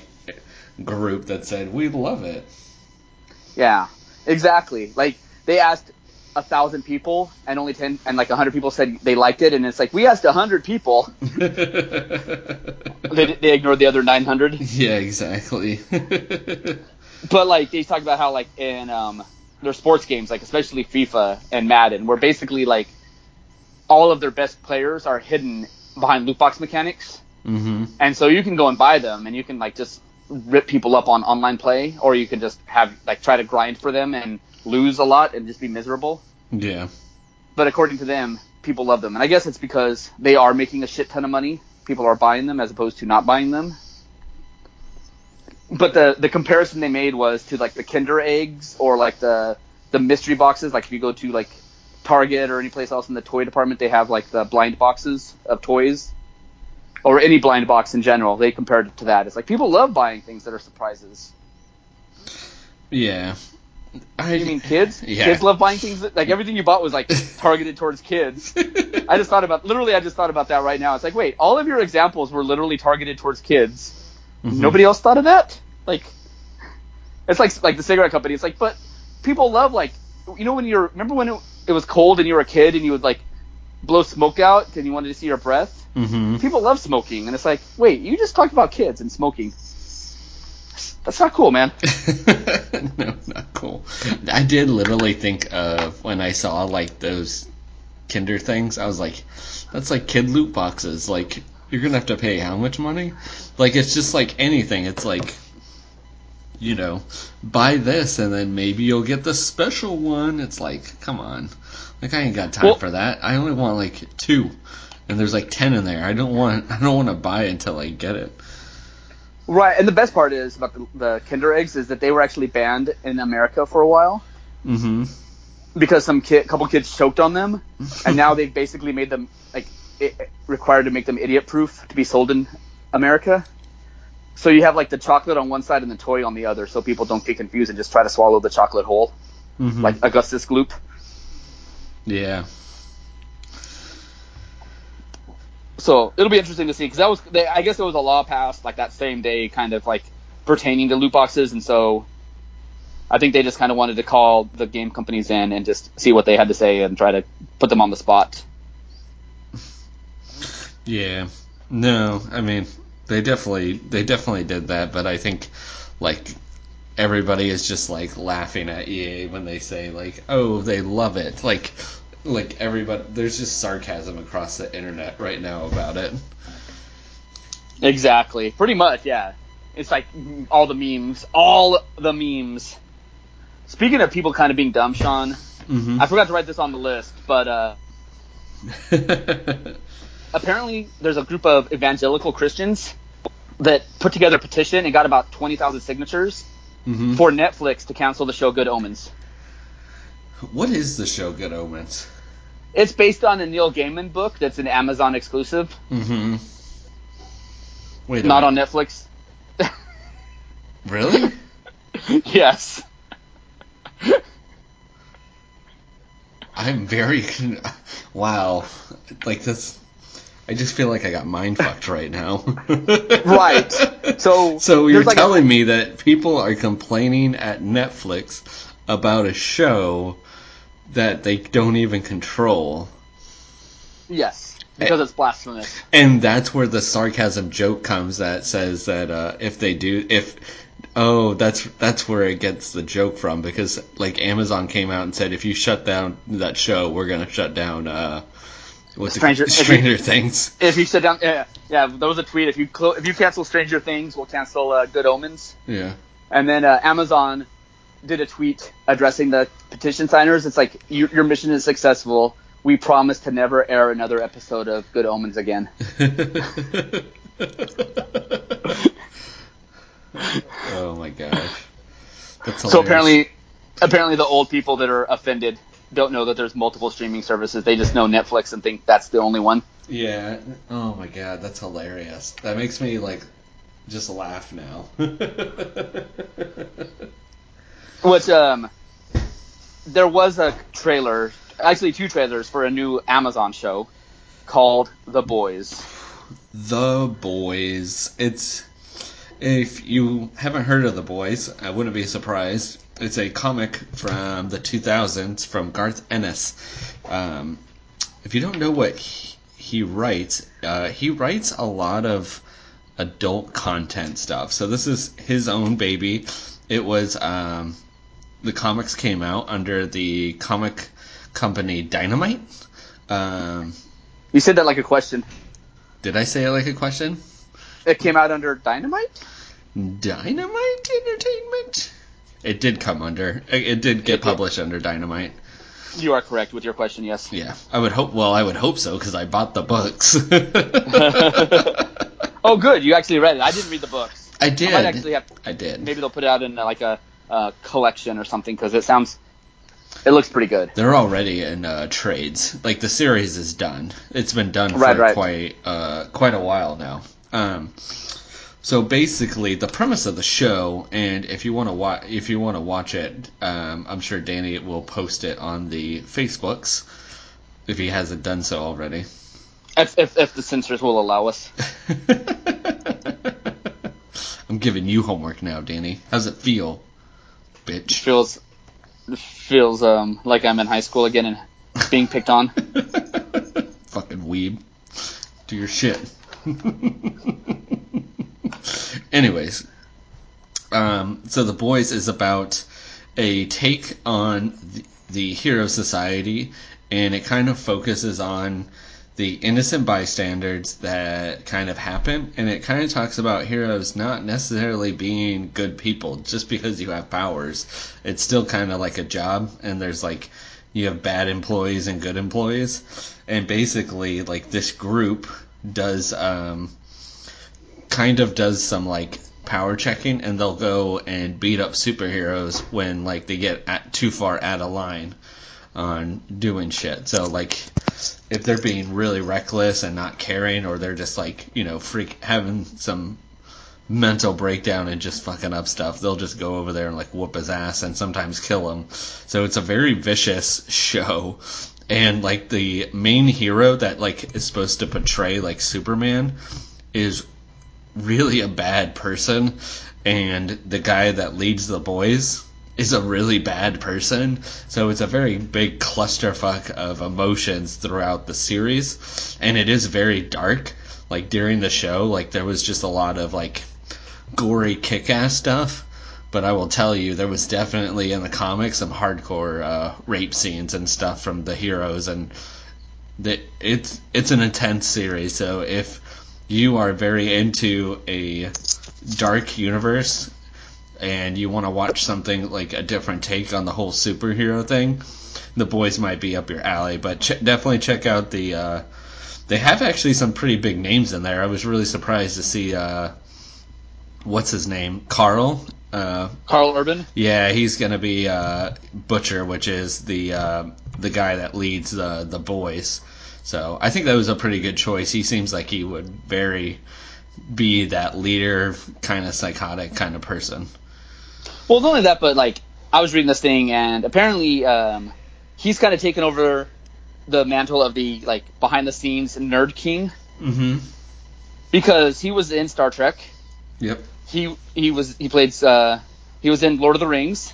Speaker 1: group that said, we love it.
Speaker 2: Yeah, exactly. Like, they asked a thousand people and only ten and like a hundred people said they liked it, and it's like we asked a hundred people. they they ignored the other nine hundred.
Speaker 1: Yeah, exactly.
Speaker 2: But like they talk about how like in um their sports games, like especially FIFA and Madden, where basically like all of their best players are hidden behind loot box mechanics.
Speaker 1: Mm-hmm.
Speaker 2: And so you can go and buy them, and you can like just rip people up on online play, or you can just have like try to grind for them and lose a lot and just be miserable.
Speaker 1: Yeah.
Speaker 2: But according to them, people love them, and I guess it's because they are making a shit ton of money. People are buying them as opposed to not buying them. But the the comparison they made was to like the Kinder eggs or like the the mystery boxes. Like if you go to like Target or any place else in the toy department, they have like the blind boxes of toys. Or any blind box in general, they compared it to that. It's like people love buying things that are surprises.
Speaker 1: Yeah. I,
Speaker 2: you mean kids?
Speaker 1: Yeah.
Speaker 2: Kids love buying things that, like everything you bought was like targeted towards kids. I just thought about literally. I just thought about that right now. It's like, wait, all of your examples were literally targeted towards kids. Mm-hmm. Nobody else thought of that? Like, it's like like the cigarette company. It's like, but people love like you know when you're remember when it, it was cold and you were a kid and you would like blow smoke out and you wanted to see your breath.
Speaker 1: Mm-hmm.
Speaker 2: People love smoking, and it's like, wait, you just talked about kids and smoking. That's not cool, man.
Speaker 1: No, not cool. I did literally think of when I saw like those Kinder things, I was like, that's like kid loot boxes. Like, you're gonna have to pay how much money? Like, it's just like anything. It's like, you know, buy this and then maybe you'll get the special one. It's like, come on. Like, I ain't got time well, for that. I only want like two. And there's like ten in there. I don't want. I don't want to buy it until I get it.
Speaker 2: Right, and the best part is about the, the Kinder eggs is that they were actually banned in America for a while.
Speaker 1: Mm-hmm.
Speaker 2: Because some kid, couple kids choked on them, and now they've basically made them like it, required to make them idiot-proof to be sold in America. So you have like the chocolate on one side and the toy on the other, so people don't get confused and just try to swallow the chocolate whole,
Speaker 1: mm-hmm.
Speaker 2: like Augustus Gloop.
Speaker 1: Yeah.
Speaker 2: So it'll be interesting to see because that was, they, I guess, there was a law passed like that same day, kind of like pertaining to loot boxes, and so I think they just kind of wanted to call the game companies in and just see what they had to say and try to put them on the spot.
Speaker 1: Yeah, no, I mean they definitely they definitely did that, but I think like everybody is just like laughing at E A when they say like, oh, they love it, like. Like, everybody, there's just sarcasm across the internet right now about it.
Speaker 2: Exactly. Pretty much, yeah. It's like all the memes. All the memes. Speaking of people kind of being dumb, Sean,
Speaker 1: mm-hmm.
Speaker 2: I forgot to write this on the list, but uh, apparently there's a group of evangelical Christians that put together a petition and got about twenty thousand signatures
Speaker 1: mm-hmm.
Speaker 2: for Netflix to cancel the show Good Omens.
Speaker 1: What is the show Good Omens?
Speaker 2: It's based on a Neil Gaiman book that's an Amazon exclusive.
Speaker 1: Mm-hmm. Wait a
Speaker 2: Not
Speaker 1: minute.
Speaker 2: on Netflix.
Speaker 1: Really?
Speaker 2: Yes.
Speaker 1: I'm very... Con- wow. Like, this... I just feel like I got mind fucked right now.
Speaker 2: Right. So,
Speaker 1: so you're
Speaker 2: like
Speaker 1: telling
Speaker 2: a-
Speaker 1: me that people are complaining at Netflix about a show that they don't even control.
Speaker 2: Yes, because it's blasphemous.
Speaker 1: And that's where the sarcasm joke comes that says that uh, if they do, if oh, that's that's where it gets the joke from, because like Amazon came out and said if you shut down that show, we're gonna shut down uh, what's
Speaker 2: Stranger,
Speaker 1: it, Stranger
Speaker 2: if you,
Speaker 1: Things.
Speaker 2: If you shut down, yeah, yeah, there was a tweet. If you clo- if you cancel Stranger Things, we'll cancel uh, Good Omens.
Speaker 1: Yeah.
Speaker 2: And then uh, Amazon did a tweet addressing the petition signers. It's like, your, your mission is successful. We promise to never air another episode of Good Omens again.
Speaker 1: Oh my gosh. That's hilarious.
Speaker 2: So apparently, apparently the old people that are offended don't know that there's multiple streaming services. They just know Netflix and think that's the only one.
Speaker 1: Yeah. Oh my god, that's hilarious. That makes me like just laugh now.
Speaker 2: Which, um, there was a trailer, actually two trailers for a new Amazon show called The Boys.
Speaker 1: The Boys. It's, if you haven't heard of The Boys, I wouldn't be surprised. it's a comic from the two thousands from Garth Ennis. Um, if you don't know what he, he writes, uh, he writes a lot of adult content stuff. So this is his own baby. It was um, the comics came out under the comic company Dynamite. Um,
Speaker 2: you said that like a question.
Speaker 1: Did I say it like a question?
Speaker 2: It came out under Dynamite?
Speaker 1: Dynamite Entertainment? It did come under. It did get
Speaker 2: it
Speaker 1: published
Speaker 2: did.
Speaker 1: under Dynamite.
Speaker 2: You are correct with your question, yes.
Speaker 1: Yeah, I would hope. Well, I would hope so because I bought the books.
Speaker 2: Oh, good. You actually read it. I didn't read the books.
Speaker 1: I did.
Speaker 2: I might actually have.
Speaker 1: I did.
Speaker 2: Maybe they'll put it out in uh, like a uh, collection or something because it sounds. It looks pretty good.
Speaker 1: They're already in uh, trades. Like the series is done. It's been done for
Speaker 2: right, right.
Speaker 1: quite uh, quite a while now. Um, so basically, the premise of the show, and if you want to watch, if you want to watch it, um, I'm sure Danny will post it on the Facebooks if he hasn't done so already.
Speaker 2: If if, if the censors will allow us.
Speaker 1: I'm giving you homework now, Danny. How's it feel, bitch?
Speaker 2: It feels it feels um like I'm in high school again and being picked on.
Speaker 1: Fucking weeb. Do your shit. Anyways, um, so The Boys is about a take on the, the Hero Society, and it kind of focuses on the innocent bystanders that kind of happen, and it kind of talks about heroes not necessarily being good people just because you have powers. It's still kind of like a job, and there's like you have bad employees and good employees, and basically like this group does um, kind of does some like power checking, and they'll go and beat up superheroes when like they get at, too far out of line on doing shit. So like if they're being really reckless and not caring, or they're just like, you know, freak having some mental breakdown and just fucking up stuff, they'll just go over there and like whoop his ass and sometimes kill him. So it's a very vicious show. And like the main hero that like is supposed to portray like Superman is really a bad person, and the guy that leads the boys is a really bad person. So it's a very big clusterfuck of emotions throughout the series, and it is very dark. Like during the show, like there was just a lot of like gory kick-ass stuff, but I will tell you there was definitely in the comics some hardcore uh, rape scenes and stuff from the heroes, and the, it's it's an intense series. So if you are very into a dark universe and you want to watch something like a different take on the whole superhero thing, The Boys might be up your alley. But ch- definitely check out the. Uh, they have actually some pretty big names in there. I was really surprised to see. Uh, what's his name? Carl. Uh,
Speaker 2: Carl Urban.
Speaker 1: Yeah, he's gonna be uh, Butcher, which is the uh, the guy that leads the the boys. So I think that was a pretty good choice. He seems like he would very be that leader, kind of psychotic kind of person.
Speaker 2: Well, not only that, but like I was reading this thing, and apparently um, he's kind of taken over the mantle of the like behind the scenes nerd king.
Speaker 1: Mm-hmm.
Speaker 2: Because he was in Star Trek.
Speaker 1: Yep.
Speaker 2: He he was he played uh, he was in Lord of the Rings.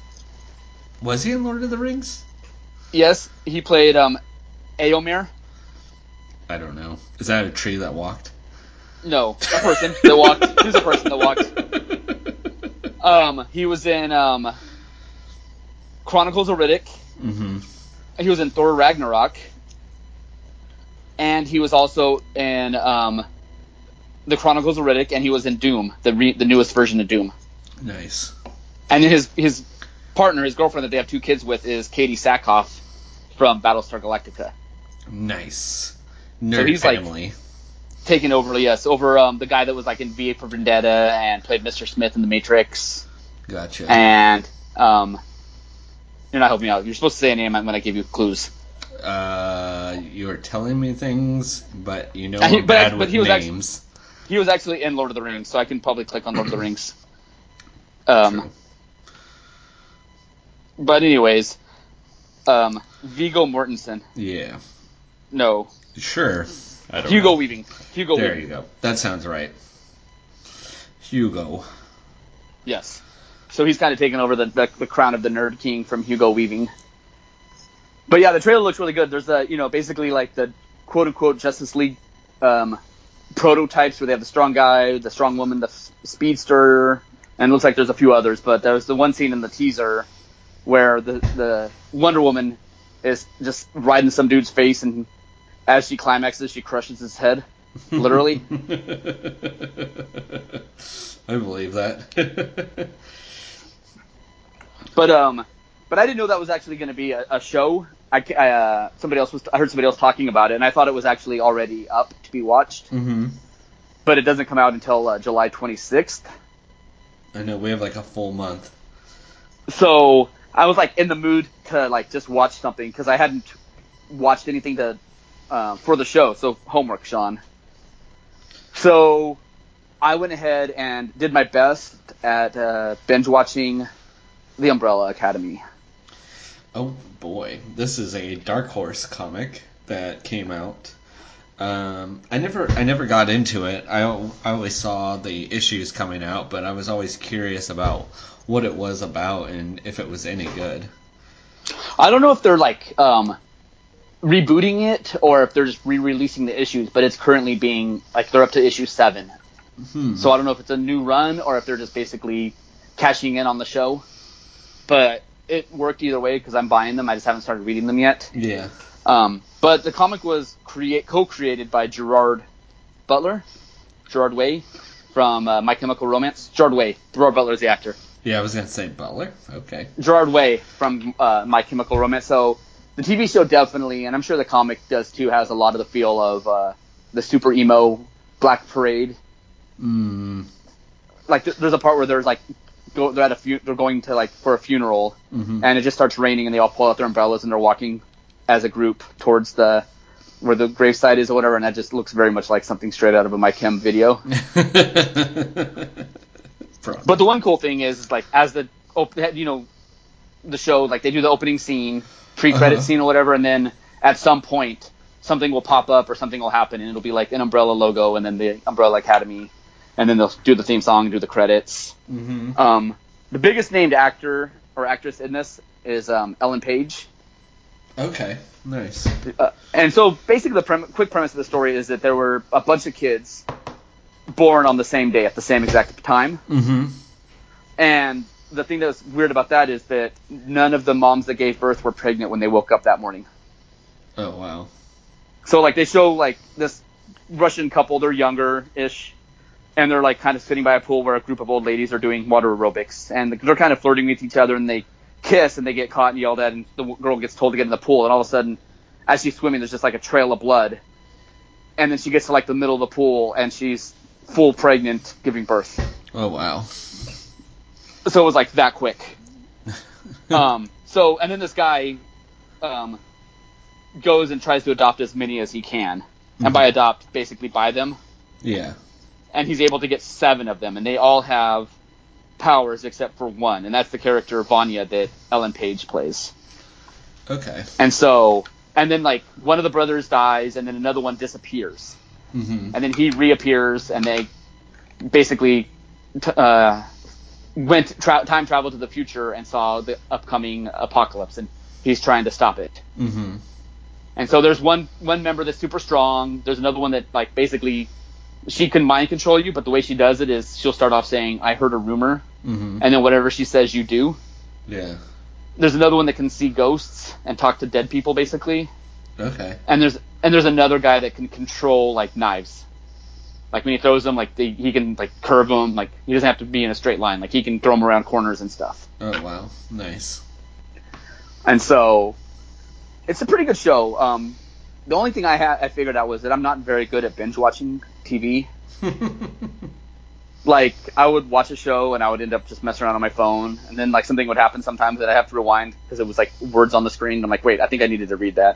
Speaker 1: Was he in Lord of the Rings?
Speaker 2: Yes, he played um, Éomer.
Speaker 1: I don't know. Is that a tree that walked?
Speaker 2: No, a person that walked. He was a person that walked. Um, he was in um, Chronicles of Riddick.
Speaker 1: Mm-hmm.
Speaker 2: He was in Thor Ragnarok, and he was also in um, the Chronicles of Riddick, and he was in Doom, the re- the newest version of Doom.
Speaker 1: Nice.
Speaker 2: And his his partner, his girlfriend that they have two kids with, is Katie Sackhoff from Battlestar Galactica.
Speaker 1: Nice. Nerd
Speaker 2: so he's
Speaker 1: family.
Speaker 2: Like, taking over, yes, over um, the guy that was like in V for Vendetta and played Mister Smith in The Matrix.
Speaker 1: Gotcha.
Speaker 2: And um, you're not helping me out. You're supposed to say a name when I give you clues.
Speaker 1: Uh, you are telling me things, but you know
Speaker 2: I,
Speaker 1: I'm
Speaker 2: but,
Speaker 1: bad
Speaker 2: but
Speaker 1: with
Speaker 2: he was
Speaker 1: names.
Speaker 2: Actually, he was actually in Lord of the Rings, so I can probably click on Lord of the Rings. Um,
Speaker 1: True.
Speaker 2: But anyways, um, Viggo Mortensen.
Speaker 1: Yeah.
Speaker 2: No.
Speaker 1: Sure. I don't
Speaker 2: Hugo
Speaker 1: know.
Speaker 2: Weaving. Hugo
Speaker 1: there
Speaker 2: Weaving.
Speaker 1: you go. That sounds right. Hugo.
Speaker 2: Yes. So he's kind of taken over the, the the crown of the Nerd King from Hugo Weaving. But yeah, the trailer looks really good. There's a, you know, basically like the quote unquote Justice League um, prototypes where they have the strong guy, the strong woman, the f- speedster, and it looks like there's a few others. But there's the one scene in the teaser where the, the Wonder Woman is just riding some dude's face, and as she climaxes, she crushes his head, literally.
Speaker 1: I believe that.
Speaker 2: But um, but I didn't know that was actually going to be a, a show. I, I uh, somebody else was I heard somebody else talking about it, and I thought it was actually already up to be watched.
Speaker 1: Mm-hmm.
Speaker 2: But it doesn't come out until uh, July twenty-sixth.
Speaker 1: I know, we have like a full month.
Speaker 2: So I was like in the mood to like just watch something because I hadn't watched anything to uh, for the show. So homework, Sean. So I went ahead and did my best at uh, binge watching The Umbrella Academy.
Speaker 1: Oh boy, this is a Dark Horse comic that came out. Um, I never, I never got into it. I, I always saw the issues coming out, but I was always curious about what it was about and if it was any good.
Speaker 2: I don't know if they're like um, rebooting it or if they're just re-releasing the issues, but it's currently being like they're up to issue seven.
Speaker 1: Hmm.
Speaker 2: So I don't know if it's a new run or if they're just basically cashing in on the show. But it worked either way because I'm buying them. I just haven't started reading them yet.
Speaker 1: Yeah.
Speaker 2: Um, but the comic was create co-created by Gerard Butler, Gerard Way, from uh, My Chemical Romance. Gerard Way. Gerard Butler is the actor.
Speaker 1: Yeah, I was gonna say Butler. Okay.
Speaker 2: Gerard Way from uh, My Chemical Romance. So the T V show definitely, and I'm sure the comic does too, has a lot of the feel of uh, the super emo Black Parade.
Speaker 1: Mm.
Speaker 2: Like th- there's a part where there's like go, they're at a fu- they're going to like for a funeral,
Speaker 1: Mm-hmm.
Speaker 2: and it just starts raining, and they all pull out their umbrellas and they're walking as a group towards the where the gravesite is or whatever, and that just looks very much like something straight out of a My Chem video. But the one cool thing is, is like as the op- you know the show, like they do the opening scene, pre-credit
Speaker 1: Uh-huh.
Speaker 2: scene or whatever, and then at some point something will pop up or something will happen, and it'll be like an Umbrella logo and then the Umbrella Academy, and then they'll do the theme song and do the credits.
Speaker 1: Mm-hmm.
Speaker 2: Um, the biggest named actor or actress in this is um, Ellen Page.
Speaker 1: Okay. Nice.
Speaker 2: Uh, and so basically the prem- quick premise of the story is that there were a bunch of kids born on the same day at the same exact time.
Speaker 1: Mm-hmm.
Speaker 2: And the thing that was weird about that is that none of the moms that gave birth were pregnant when they woke up that morning.
Speaker 1: Oh wow.
Speaker 2: So like they show like this Russian couple, they're younger-ish, and they're like kind of sitting by a pool where a group of old ladies are doing water aerobics, and they're kind of flirting with each other, and they kiss and they get caught and yelled at, and the girl gets told to get in the pool, and all of a sudden as she's swimming there's just like a trail of blood, and then she gets to like the middle of the pool and she's full pregnant giving birth.
Speaker 1: Oh wow.
Speaker 2: So it was like that quick. um so and then this guy um goes and tries to adopt as many as he can, mm-hmm. and by adopt basically buy them.
Speaker 1: Yeah.
Speaker 2: And he's able to get seven of them, and they all have powers except for one, and that's the character Vanya that Ellen Page plays.
Speaker 1: Okay.
Speaker 2: And so, and then like one of the brothers dies, and then another one disappears,
Speaker 1: mm-hmm.
Speaker 2: and then he reappears, and they basically t- uh, went tra- time travel to the future and saw the upcoming apocalypse, and he's trying to stop it.
Speaker 1: Mm-hmm.
Speaker 2: And so there's one one member that's super strong. There's another one that like basically she can mind control you, but the way she does it is she'll start off saying, "I heard a rumor,"
Speaker 1: mm-hmm.
Speaker 2: and then whatever she says, you do.
Speaker 1: Yeah.
Speaker 2: There's another one that can see ghosts and talk to dead people, basically.
Speaker 1: Okay.
Speaker 2: And there's and there's another guy that can control like knives. Like when he throws them, like they, he can like curve them. Like he doesn't have to be in a straight line. Like he can throw them around corners and stuff.
Speaker 1: Oh wow, nice.
Speaker 2: And so it's a pretty good show. Um, the only thing I had I figured out was that I'm not very good at binge watching T V. Like I would watch a show and I would end up just messing around on my phone, and then like something would happen sometimes that I have to rewind because it was like words on the screen. And I'm like, wait, I think I needed to read that.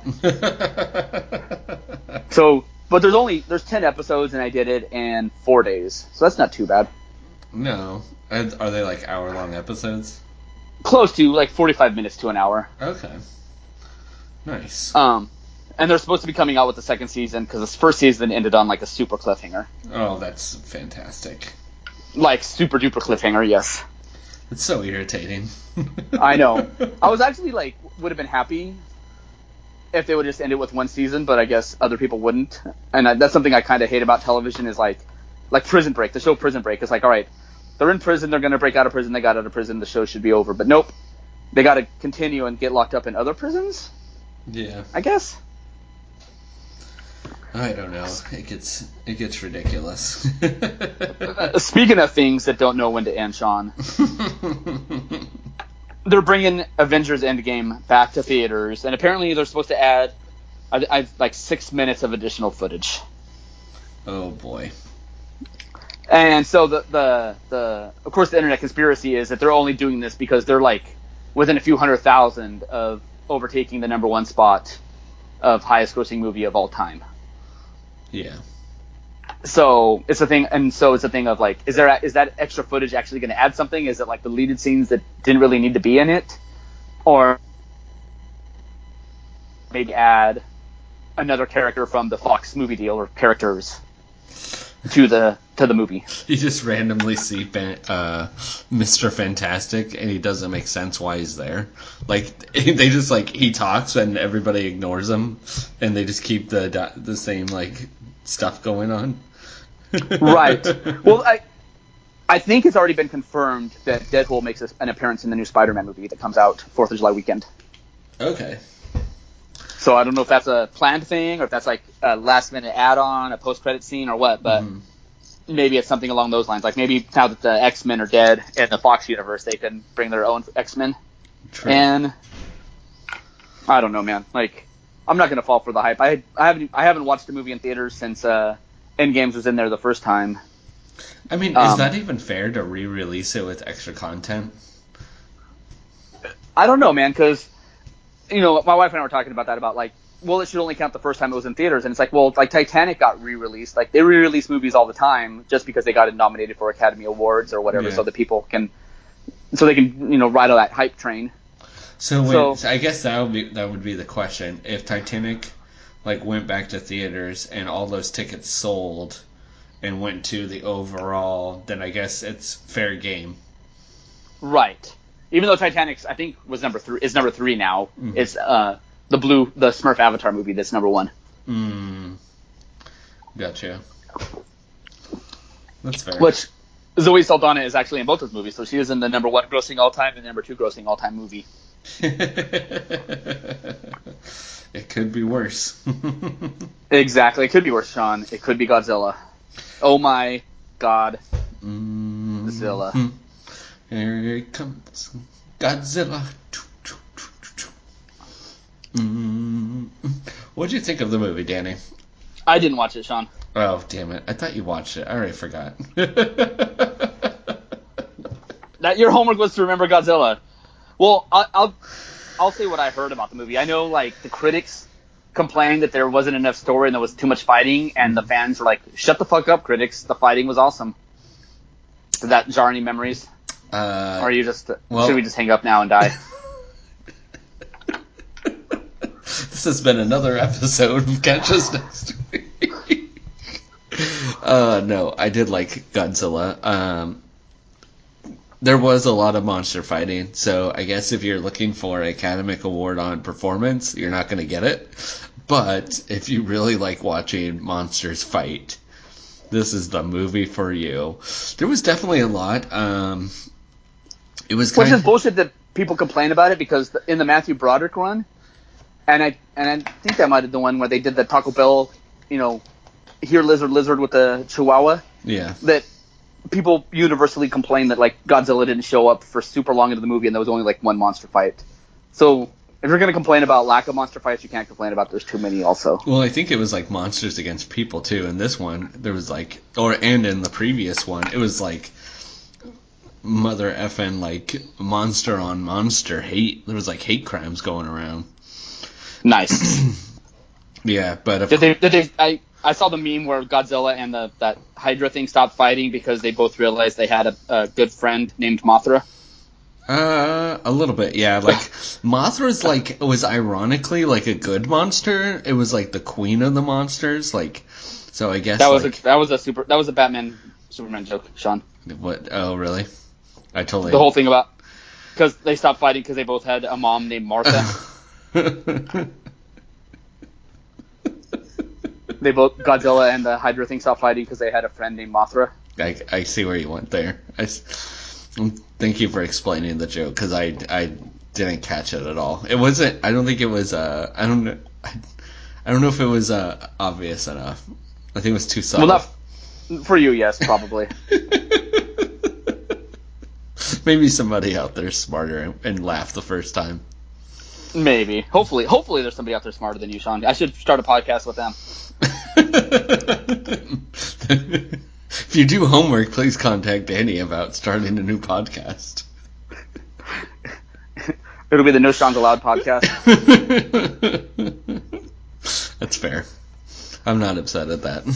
Speaker 2: So, but there's only there's ten episodes, and I did it in four days, so that's not too bad.
Speaker 1: No, are are they like hour long episodes?
Speaker 2: Close to like forty-five minutes to an hour.
Speaker 1: Okay. Nice.
Speaker 2: Um, and they're supposed to be coming out with the second season because this first season ended on like a super cliffhanger.
Speaker 1: Oh, that's fantastic.
Speaker 2: Like super duper cliffhanger, yes.
Speaker 1: It's so irritating.
Speaker 2: I know. I was actually like, would have been happy if they would just end it with one season, but I guess other people wouldn't. And I, that's something I kind of hate about television is like, like Prison Break. The show Prison Break is like, all right, they're in prison, they're gonna break out of prison, they got out of prison, the show should be over. But nope, they got to continue and get locked up in other prisons.
Speaker 1: Yeah.
Speaker 2: I guess.
Speaker 1: I don't know. It gets it gets ridiculous.
Speaker 2: Speaking of things that don't know when to end, Sean, they're bringing Avengers Endgame back to theaters, and apparently they're supposed to add, I, I, like six minutes of additional footage.
Speaker 1: Oh boy.
Speaker 2: And so the, the the of course the internet conspiracy is that they're only doing this because they're like within a few hundred thousand of overtaking the number one spot of highest grossing movie of all time.
Speaker 1: Yeah.
Speaker 2: So it's a thing, and so it's a thing of like, is there is that extra footage actually going to add something? Is it like the deleted scenes that didn't really need to be in it, or maybe add another character from the Fox movie deal or characters to the to the movie?
Speaker 1: You just randomly see fan, uh, Mister Fantastic, and he doesn't make sense why he's there. Like they just like he talks and everybody ignores him, and they just keep the the same like stuff going on.
Speaker 2: Right. Well, I I think it's already been confirmed that Deadpool makes an appearance in the new Spider-Man movie that comes out fourth of July weekend.
Speaker 1: Okay.
Speaker 2: So I don't know if that's a planned thing or if that's like a last-minute add-on, a post-credit scene, or what, but mm. maybe it's something along those lines. Like maybe now that the X-Men are dead in the Fox universe, they can bring their own X-Men.
Speaker 1: True.
Speaker 2: And I don't know, man. Like, I'm not gonna fall for the hype. I I haven't I haven't watched a movie in theaters since uh, Endgames was in there the first time.
Speaker 1: I mean,
Speaker 2: um,
Speaker 1: is that even fair to re-release it with extra content?
Speaker 2: I don't know, man, because you know, my wife and I were talking about that, about like, well, it should only count the first time it was in theaters, and it's like, well, like Titanic got re-released. Like they re-release movies all the time just because they got it nominated for Academy Awards or whatever, yeah. so that people can, so they can, you know, ride on that hype train.
Speaker 1: So, when, so, so I guess that would be that would be the question. If Titanic like went back to theaters and all those tickets sold and went to the overall, then I guess it's fair game.
Speaker 2: Right. Even though Titanic's, I think, was number three, is number three now. Mm-hmm. It's uh, the blue, the Smurf Avatar movie that's number one.
Speaker 1: Mm. Gotcha. That's fair.
Speaker 2: Which Zoe Saldana is actually in both those movies, so she is in the number one grossing all time and the number two grossing all time movie.
Speaker 1: It could be worse.
Speaker 2: Exactly, it could be worse, Sean. It could be Godzilla. Oh my God,
Speaker 1: mm-hmm.
Speaker 2: Godzilla.
Speaker 1: Here it comes, Godzilla. Mm-hmm. What did you think of the movie, Danny?
Speaker 2: I didn't watch it, Sean.
Speaker 1: Oh, damn it. I thought you watched it. I already forgot.
Speaker 2: That your homework was to remember Godzilla. Well, I'll, I'll I'll say what I heard about the movie. I know, like, the critics complained that there wasn't enough story and there was too much fighting, and the fans were like, shut the fuck up, critics. The fighting was awesome. Did that jar any memories?
Speaker 1: Uh,
Speaker 2: or are you just,
Speaker 1: well,
Speaker 2: should we just hang up now and die?
Speaker 1: This has been another episode of Catch Us Next Week. uh, no, I did like Godzilla. Um, there was a lot of monster fighting, so I guess if you're looking for an Academy Award on performance, you're not going to get it. But if you really like watching monsters fight, this is the movie for you. There was definitely a lot. Um, it was kind
Speaker 2: Which is bullshit that people complain about it, because in the Matthew Broderick run, and I and I think that might have been the one where they did the Taco Bell, you know, here lizard lizard with the Chihuahua.
Speaker 1: Yeah.
Speaker 2: That people universally complain that like Godzilla didn't show up for super long into the movie and there was only like one monster fight. So if you're going to complain about lack of monster fights, you can't complain about there's too many also.
Speaker 1: Well, I think it was like monsters against people too. In this one, there was like, or and in the previous one, it was like mother effing like monster on monster hate. There was like hate crimes going around.
Speaker 2: Nice.
Speaker 1: Yeah, but of
Speaker 2: did they? Did they? I I saw the meme where Godzilla and the that Hydra thing stopped fighting because they both realized they had a, a good friend named Mothra.
Speaker 1: Uh, a little bit, yeah. Like Mothra's like was ironically like a good monster. It was like the queen of the monsters. Like, so I guess
Speaker 2: that was
Speaker 1: like,
Speaker 2: a that was a super that was a Batman Superman joke, Sean.
Speaker 1: What? Oh, really? I totally.
Speaker 2: The whole thing about because they stopped fighting because they both had a mom named Martha. They both Godzilla and the Hydra thing stopped fighting because they had a friend named Mothra.
Speaker 1: I, I see where you went there. I, thank you for explaining the joke because I, I didn't catch it at all. It wasn't. I don't think it was. Uh, I don't. I, I don't know if it was uh, obvious enough. I think it was too subtle.
Speaker 2: Well, not for you, yes, probably.
Speaker 1: Maybe somebody out there is smarter and, and laughed the first time.
Speaker 2: Maybe. Hopefully, hopefully there's somebody out there smarter than you, Sean. I should start a podcast with them.
Speaker 1: If you do homework, please contact Danny about starting a new podcast.
Speaker 2: It'll be the No Sean's Allowed podcast.
Speaker 1: That's fair. I'm not upset at that.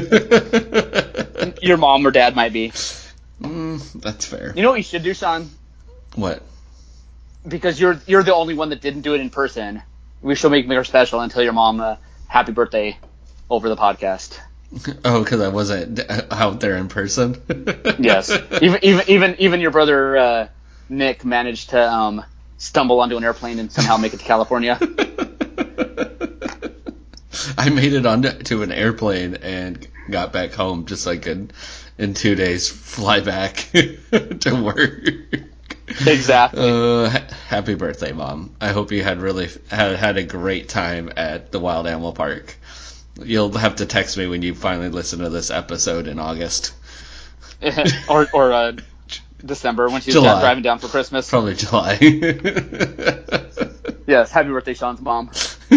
Speaker 2: Your mom or dad might be.
Speaker 1: Mm, that's fair.
Speaker 2: You know what you should do, Sean?
Speaker 1: What?
Speaker 2: Because you're you're the only one that didn't do it in person. We should make her special and tell your mom uh, happy birthday over the podcast.
Speaker 1: Oh, because I wasn't out there in person.
Speaker 2: Yes. Even even even even your brother uh, Nick managed to um, stumble onto an airplane and somehow make it to California.
Speaker 1: I made it onto an airplane and got back home just like in in two days. Fly back to work.
Speaker 2: Exactly.
Speaker 1: Uh, ha- happy birthday, Mom. I hope you had really had had a great time at the Wild Animal Park. You'll have to text me when you finally listen to this episode in August.
Speaker 2: or or uh, December when she's
Speaker 1: July.
Speaker 2: driving down for Christmas.
Speaker 1: Probably July.
Speaker 2: Yes, happy birthday, Sean's mom.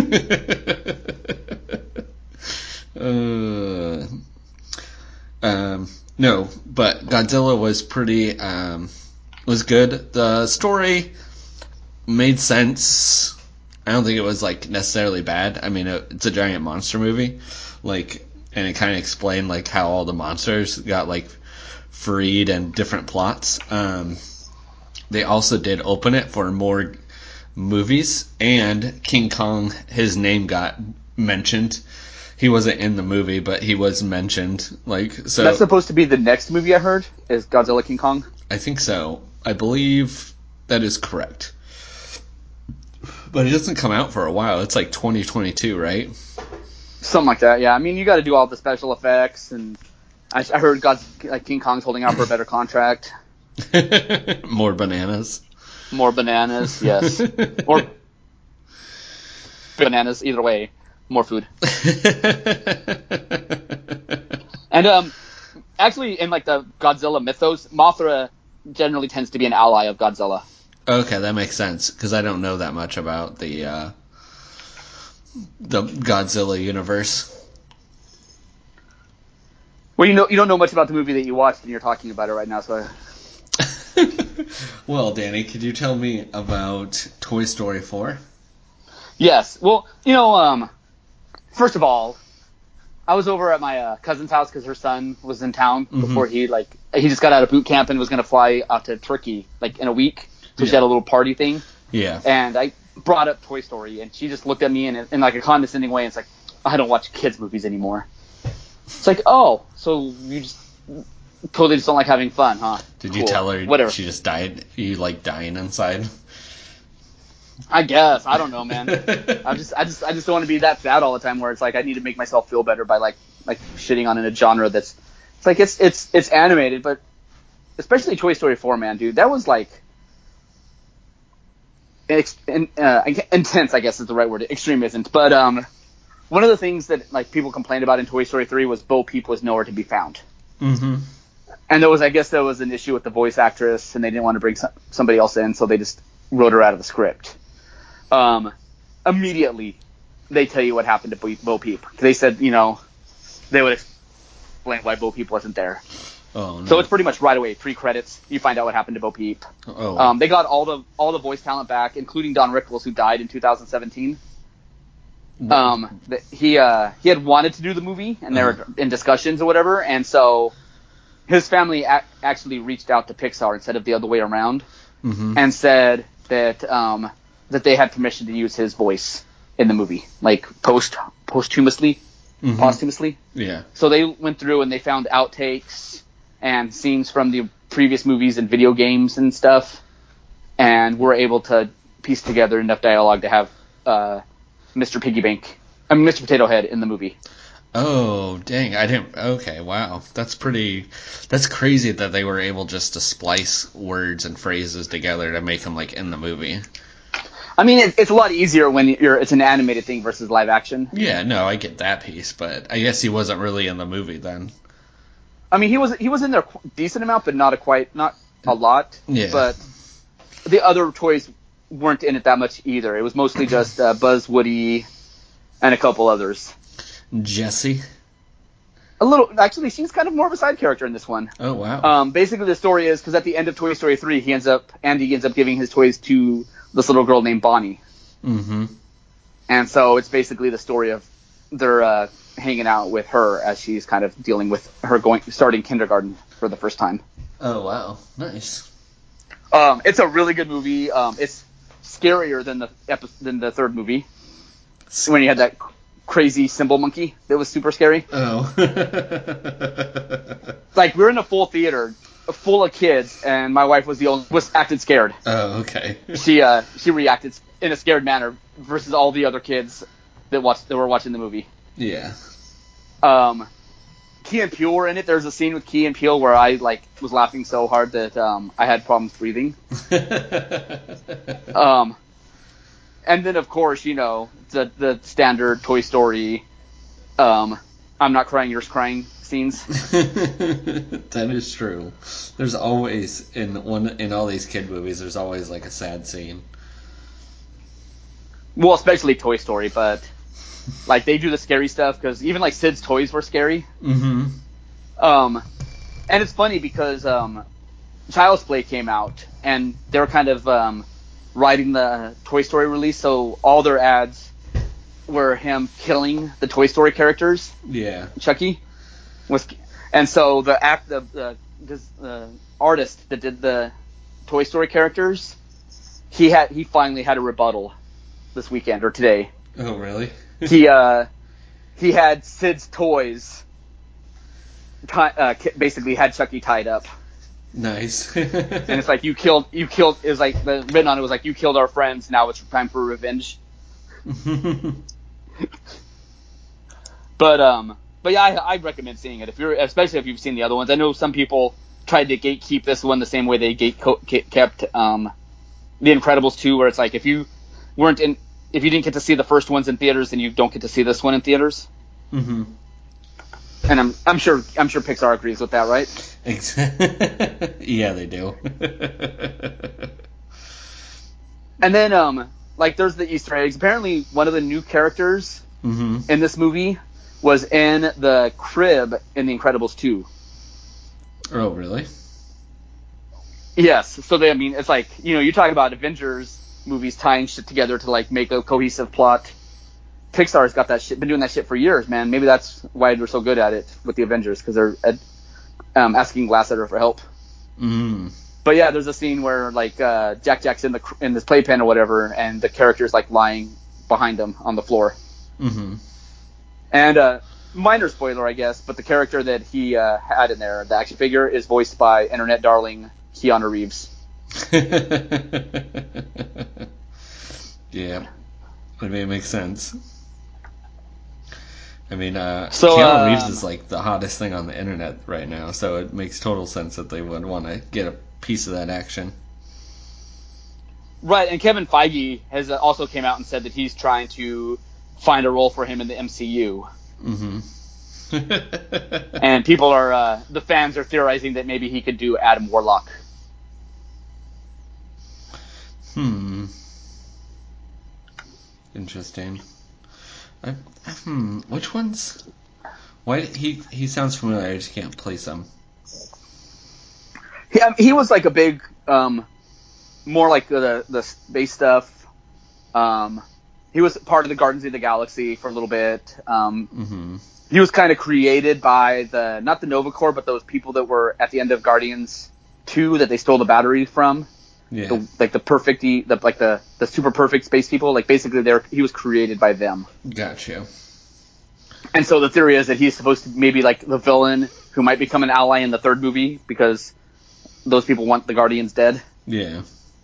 Speaker 1: uh, um, no, but Godzilla was pretty, um, was good. The story made sense. I don't think it was like necessarily bad. I mean, it, it's a giant monster movie, like, and it kind of explained like how all the monsters got like freed and different plots. Um, they also did open it for more movies, and King Kong, his name got mentioned. He wasn't in the movie, but he was mentioned. Like, so
Speaker 2: that's supposed to be the next movie I heard is Godzilla King Kong.
Speaker 1: I think so. I believe that is correct. But it doesn't come out for a while. It's like twenty twenty-two, right?
Speaker 2: Something like that, yeah. I mean, you got to do all the special effects, and I, I heard God, like King Kong's holding out for a better contract.
Speaker 1: More bananas.
Speaker 2: More bananas, yes. Or bananas, either way. More food. And um, actually, in like the Godzilla mythos, Mothra generally tends to be an ally of Godzilla.
Speaker 1: Okay, that makes sense because I don't know that much about the uh, the Godzilla universe.
Speaker 2: Well, you know, you don't know much about the movie that you watched, and you're talking about it right now. So,
Speaker 1: well, Danny, could you tell me about Toy Story four?
Speaker 2: Yes. Well, you know, um, first of all, I was over at my uh, cousin's house because her son was in town
Speaker 1: Mm-hmm.
Speaker 2: before he like he just got out of boot camp and was going to fly out to Turkey like in a week. So
Speaker 1: Yeah.
Speaker 2: she had a little party thing.
Speaker 1: Yeah.
Speaker 2: And I brought up Toy Story, and she just looked at me in, in like a condescending way, and it's like, I don't watch kids' movies anymore. It's like, oh, so you just totally just don't like having fun, huh?
Speaker 1: Did you
Speaker 2: Cool.
Speaker 1: tell her
Speaker 2: Whatever.
Speaker 1: she just died? You like dying inside?
Speaker 2: I guess. I don't know, man. I just, I just, I just don't want to be that sad all the time. Where it's like I need to make myself feel better by like, like shitting on in a genre that's, it's like it's, it's, it's animated, but especially Toy Story four, man, dude, that was like. Ex- in, uh, intense, I guess is the right word. Extreme isn't, but um, one of the things that like people complained about in Toy Story three was Bo Peep was nowhere to be found,
Speaker 1: Mm-hmm.
Speaker 2: and there was, I guess, there was an issue with the voice actress, and they didn't want to bring some, somebody else in, so they just wrote her out of the script. Um, immediately, they tell you what happened to Bo, Bo Peep. They said, you know, they would explain why Bo Peep wasn't there.
Speaker 1: Oh, no.
Speaker 2: So it's pretty much right away, pre-credits, you find out what happened to Bo Peep.
Speaker 1: Oh.
Speaker 2: Um, they got all the all the voice talent back, including Don Rickles, who died in two thousand seventeen. Um, the, he uh, he had wanted to do the movie, and they were
Speaker 1: Uh-huh.
Speaker 2: in discussions or whatever, and so his family ac- actually reached out to Pixar instead of the other way around,
Speaker 1: Mm-hmm.
Speaker 2: and said that um, that they had permission to use his voice in the movie, like post posthumously,
Speaker 1: Mhm.
Speaker 2: posthumously.
Speaker 1: Yeah.
Speaker 2: So they went through and they found outtakes and scenes from the previous movies and video games and stuff, and were able to piece together enough dialogue to have uh, Mister Piggy Bank, I mean Mister Potato Head in the movie.
Speaker 1: Oh, dang, I didn't, okay, wow. That's pretty, that's crazy that they were able just to splice words and phrases together to make them, like, in the movie.
Speaker 2: I mean, it, it's a lot easier when you're it's an animated thing versus live action.
Speaker 1: Yeah, no, I get that piece, but I guess he wasn't really in the movie then.
Speaker 2: I mean, he was he was in there a decent amount, but not a quite, not a lot.
Speaker 1: Yeah.
Speaker 2: But the other toys weren't in it that much either. It was mostly just uh, Buzz, Woody, and a couple others.
Speaker 1: Jessie?
Speaker 2: A little, actually, she's kind of more of a side character in this one.
Speaker 1: Oh, wow.
Speaker 2: Um, basically, the story is because at the end of Toy Story three, he ends up Andy ends up giving his toys to this little girl named Bonnie.
Speaker 1: Mm-hmm.
Speaker 2: And so it's basically the story of their uh, hanging out with her as she's kind of dealing with her going starting kindergarten for the first time.
Speaker 1: Oh, wow. Nice.
Speaker 2: Um, it's a really good movie. Um, it's scarier than the epi- than the third movie when you had that crazy cymbal monkey that was super scary.
Speaker 1: Oh.
Speaker 2: Like, we were in a full theater full of kids, and my wife was the only was acted scared.
Speaker 1: Oh, okay.
Speaker 2: She uh she reacted in a scared manner versus all the other kids that watched that were watching the movie.
Speaker 1: Yeah.
Speaker 2: Um, Key and Peele were in it. There's a scene with Key and Peele where I like was laughing so hard that um I had problems breathing. um, and then of course you know the the standard Toy Story, um, I'm not crying, you're crying scenes.
Speaker 1: That is true. There's always in one in all these kid movies. There's always like a sad scene.
Speaker 2: Well, especially Toy Story, but like they do the scary stuff because even like Sid's toys were scary.
Speaker 1: Mm-hmm.
Speaker 2: Um, and it's funny because um, Child's Play came out and they were kind of um, riding the Toy Story release, so all their ads were him killing the Toy Story characters.
Speaker 1: Yeah.
Speaker 2: Chucky was, and so the act the the, the artist that did the Toy Story characters, he had he finally had a rebuttal this weekend or today.
Speaker 1: Oh, really?
Speaker 2: he uh he had Sid's toys tie, uh, basically had Chucky tied up.
Speaker 1: Nice.
Speaker 2: And it's like you killed you killed it was like the written on it was like you killed our friends, now it's time for revenge. But um but yeah, I I recommend seeing it if you're especially if you've seen the other ones. I know some people tried to gatekeep this one the same way they gate kept um The Incredibles two, where it's like if you weren't in if you didn't get to see the first ones in theaters, then you don't get to see this one in theaters.
Speaker 1: Mm-hmm.
Speaker 2: And I'm I'm sure I'm sure Pixar agrees with that, right?
Speaker 1: Yeah, they do.
Speaker 2: And then um like there's the Easter eggs. Apparently one of the new characters
Speaker 1: Mm-hmm.
Speaker 2: in this movie was in the crib in The Incredibles two.
Speaker 1: Oh, really?
Speaker 2: Yes. So they I mean it's like, you know, you talk about Avengers movies tying shit together to like make a cohesive plot. Pixar's got that shit, been doing that shit for years, man. Maybe that's why they're so good at it with the Avengers, because they're um, asking Lasseter for help.
Speaker 1: Mm.
Speaker 2: But yeah, there's a scene where like uh, Jack Jack's in the in this playpen or whatever, and the character's like lying behind him on the floor.
Speaker 1: Mm-hmm.
Speaker 2: And uh, minor spoiler, I guess, but the character that he uh, had in there, the action figure, is voiced by internet darling Keanu Reeves.
Speaker 1: Yeah, I mean, it makes sense. I mean, uh,
Speaker 2: So,
Speaker 1: Keanu
Speaker 2: um,
Speaker 1: Reeves is like the hottest thing on the internet right now, so it makes total sense that they would want to get a piece of that action.
Speaker 2: Right, and Kevin Feige has also came out and said that he's trying to find a role for him in the M C U.
Speaker 1: Mm-hmm.
Speaker 2: And people are, uh, the fans are theorizing that maybe he could do Adam Warlock.
Speaker 1: Hmm. Interesting. I, hmm. Which ones? Why he he sounds familiar? I just can't place him.
Speaker 2: He, um, he was like a big, um, more like the the space stuff. Um, he was part of the Guardians of the Galaxy for a little bit. Um,
Speaker 1: Mm-hmm.
Speaker 2: He was kind of created by the not the Nova Corps, but those people that were at the end of Guardians two that they stole the battery from.
Speaker 1: Yeah.
Speaker 2: The, like the perfect, the like the the super perfect space people. Like basically, they he was created by them.
Speaker 1: Gotcha.
Speaker 2: And so the theory is that he's supposed to maybe like the villain who might become an ally in the third movie, because those people want the Guardians dead.
Speaker 1: Yeah.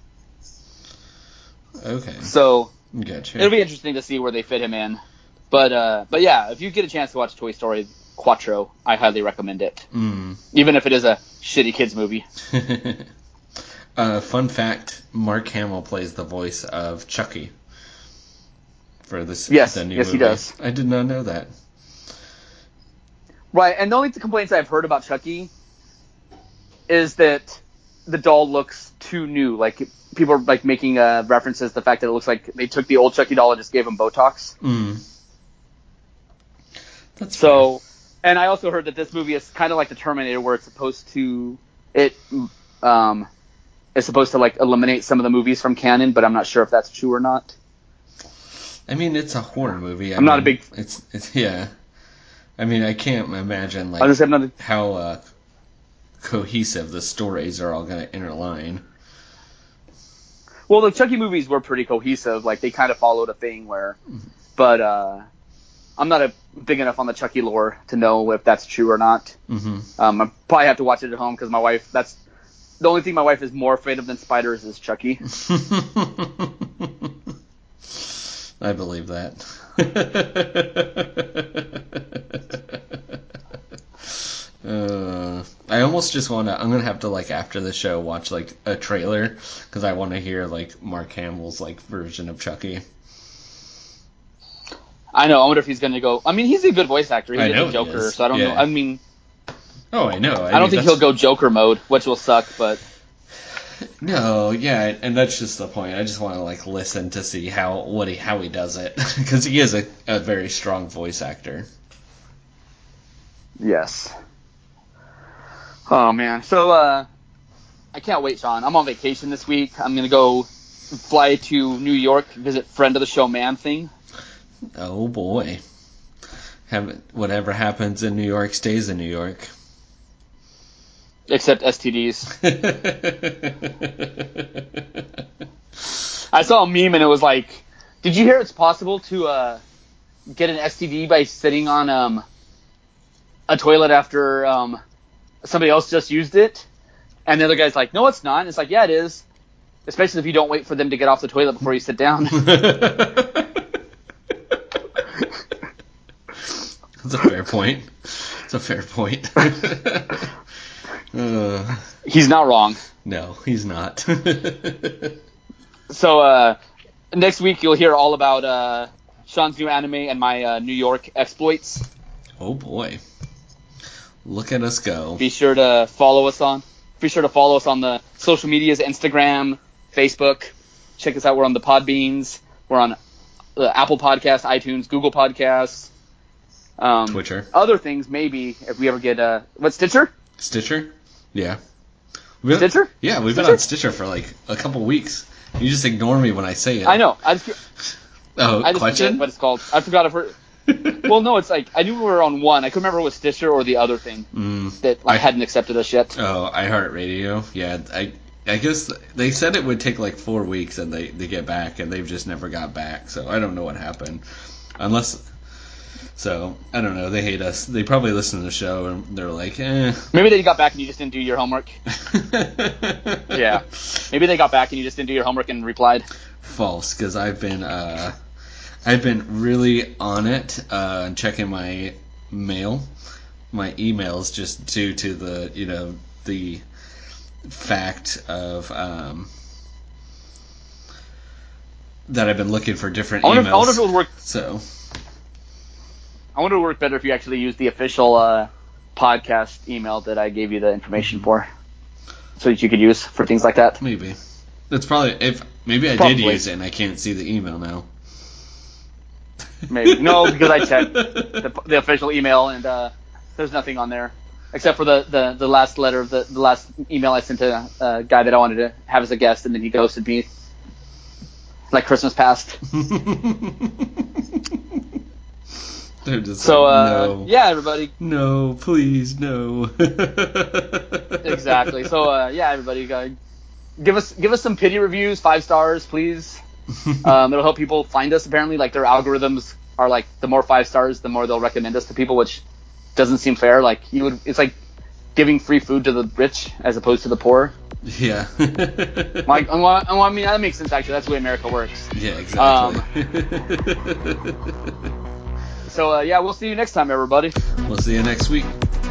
Speaker 1: Okay.
Speaker 2: So
Speaker 1: Gotcha.
Speaker 2: it'll be interesting to see where they fit him in. But uh, but yeah, if you get a chance to watch Toy Story Quattro, I highly recommend it.
Speaker 1: Mm.
Speaker 2: Even if it is a shitty kids movie.
Speaker 1: uh, fun fact: Mark Hamill plays the voice of Chucky for this.
Speaker 2: Yes,
Speaker 1: the new
Speaker 2: yes,
Speaker 1: movie.
Speaker 2: he does.
Speaker 1: I did not know that.
Speaker 2: Right, and the only complaints I've heard about Chucky is that the doll looks too new. Like people are like making uh, references to the fact that it looks like they took the old Chucky doll and just gave him Botox.
Speaker 1: Mm. That's
Speaker 2: so. Fair. And I also heard that this movie is kind of like the Terminator, where it's supposed to it um is supposed to like eliminate some of the movies from canon, but I'm not sure if that's true or not.
Speaker 1: I mean, it's a horror movie. I
Speaker 2: I'm
Speaker 1: mean,
Speaker 2: not a big.
Speaker 1: It's it's yeah. I mean, I can't imagine like
Speaker 2: a...
Speaker 1: how uh, cohesive the stories are all going to interline.
Speaker 2: Well, the Chucky movies were pretty cohesive. Like they kind of followed a thing where, but uh, I'm not a big enough on the Chucky lore to know if that's true or not.
Speaker 1: Mm-hmm.
Speaker 2: Um, I probably have to watch it at home because my wife. That's the only thing my wife is more afraid of than spiders is Chucky.
Speaker 1: I believe that. uh, I almost just want to. I'm gonna have to like after the show watch like a trailer because I want to hear like Mark Hamill's like version of Chucky.
Speaker 2: I know. I wonder if he's gonna go. I mean, he's a good voice actor. He
Speaker 1: I
Speaker 2: did
Speaker 1: know
Speaker 2: the Joker,
Speaker 1: he is.
Speaker 2: so I don't
Speaker 1: Yeah.
Speaker 2: know. I mean,
Speaker 1: oh, I know. I,
Speaker 2: I
Speaker 1: mean,
Speaker 2: don't think
Speaker 1: that's...
Speaker 2: he'll go Joker mode, which will suck. But
Speaker 1: no, yeah, and that's just the point. I just want to like listen to see how what he how he does it because he is a, a very strong voice actor.
Speaker 2: Yes. Oh man. So uh, I can't wait, Sean. I'm on vacation this week. I'm gonna go fly to New York, visit friend of the show Man Thing.
Speaker 1: Oh boy. Have, whatever happens in New York stays in New York.
Speaker 2: Except S T Ds. I saw a meme and it was like, did you hear it's possible to uh, get an S T D by sitting on um, a toilet after um, somebody else just used it? And the other guy's like, no, it's not. And it's like, yeah, it is. Especially if you don't wait for them to get off the toilet before you sit down.
Speaker 1: That's a fair point. That's a fair point. uh,
Speaker 2: he's not wrong.
Speaker 1: No, he's not.
Speaker 2: So uh, next week you'll hear all about uh, Sean's new anime and my uh, New York exploits.
Speaker 1: Oh boy. Look at us go.
Speaker 2: Be sure to follow us on. Be sure to follow us on the social medias, Instagram, Facebook. Check us out. We're on the Podbeans. We're on uh, Apple Podcasts, iTunes, Google Podcasts. Um,
Speaker 1: Twitcher.
Speaker 2: Other things, maybe, if we ever get... Uh, what, Stitcher?
Speaker 1: Stitcher? Yeah. We've,
Speaker 2: Stitcher?
Speaker 1: Yeah, we've
Speaker 2: Stitcher?
Speaker 1: been on Stitcher for like a couple weeks. You just ignore me when I say it.
Speaker 2: I know. I just,
Speaker 1: oh,
Speaker 2: I just
Speaker 1: question?
Speaker 2: forget what it's called. I forgot if we're... Well, no, it's like, I knew we were on one. I couldn't remember if it was Stitcher or the other thing
Speaker 1: mm,
Speaker 2: that like,
Speaker 1: I,
Speaker 2: hadn't accepted us yet.
Speaker 1: Oh, iHeartRadio. Yeah, I I guess they said it would take like four weeks and they, they get back, and they've just never got back. So I don't know what happened. Unless... So, I don't know. They hate us. They probably listen to the show and they're like, eh.
Speaker 2: Maybe they got back and you just didn't do your homework. Yeah. Maybe they got back and you just didn't do your homework and replied.
Speaker 1: False, because I've been uh, I've been really on it uh, and checking my mail, my emails, just due to the you know the fact of um, that I've been looking for different
Speaker 2: I wonder
Speaker 1: emails.
Speaker 2: If, I wonder if it would work.
Speaker 1: So.
Speaker 2: I wonder if it would work better if you actually used the official uh, podcast email that I gave you the information for, so that you could use for things like that.
Speaker 1: Maybe. That's probably if maybe I
Speaker 2: Probably.
Speaker 1: did use it and I can't see the email now.
Speaker 2: Maybe no, because I checked the, the official email and uh, there's nothing on there except for the, the, the last letter of the, the last email I sent to a guy that I wanted to have as a guest, and then he ghosted me like Christmas past.
Speaker 1: They're just
Speaker 2: so
Speaker 1: like,
Speaker 2: uh,
Speaker 1: no.
Speaker 2: yeah, everybody.
Speaker 1: No, please, no.
Speaker 2: Exactly. So uh, yeah, everybody, uh, give us give us some pity reviews, five stars, please. Um, it'll help people find us. Apparently, like their algorithms are like the more five stars, the more they'll recommend us to people, which doesn't seem fair. Like you would, it's like giving free food to the rich as opposed to the poor.
Speaker 1: Yeah.
Speaker 2: Like, well, I mean, that makes sense, actually. That's the way America works.
Speaker 1: Yeah, exactly.
Speaker 2: Um, so, uh, yeah, we'll see you next time, everybody.
Speaker 1: We'll see you next week.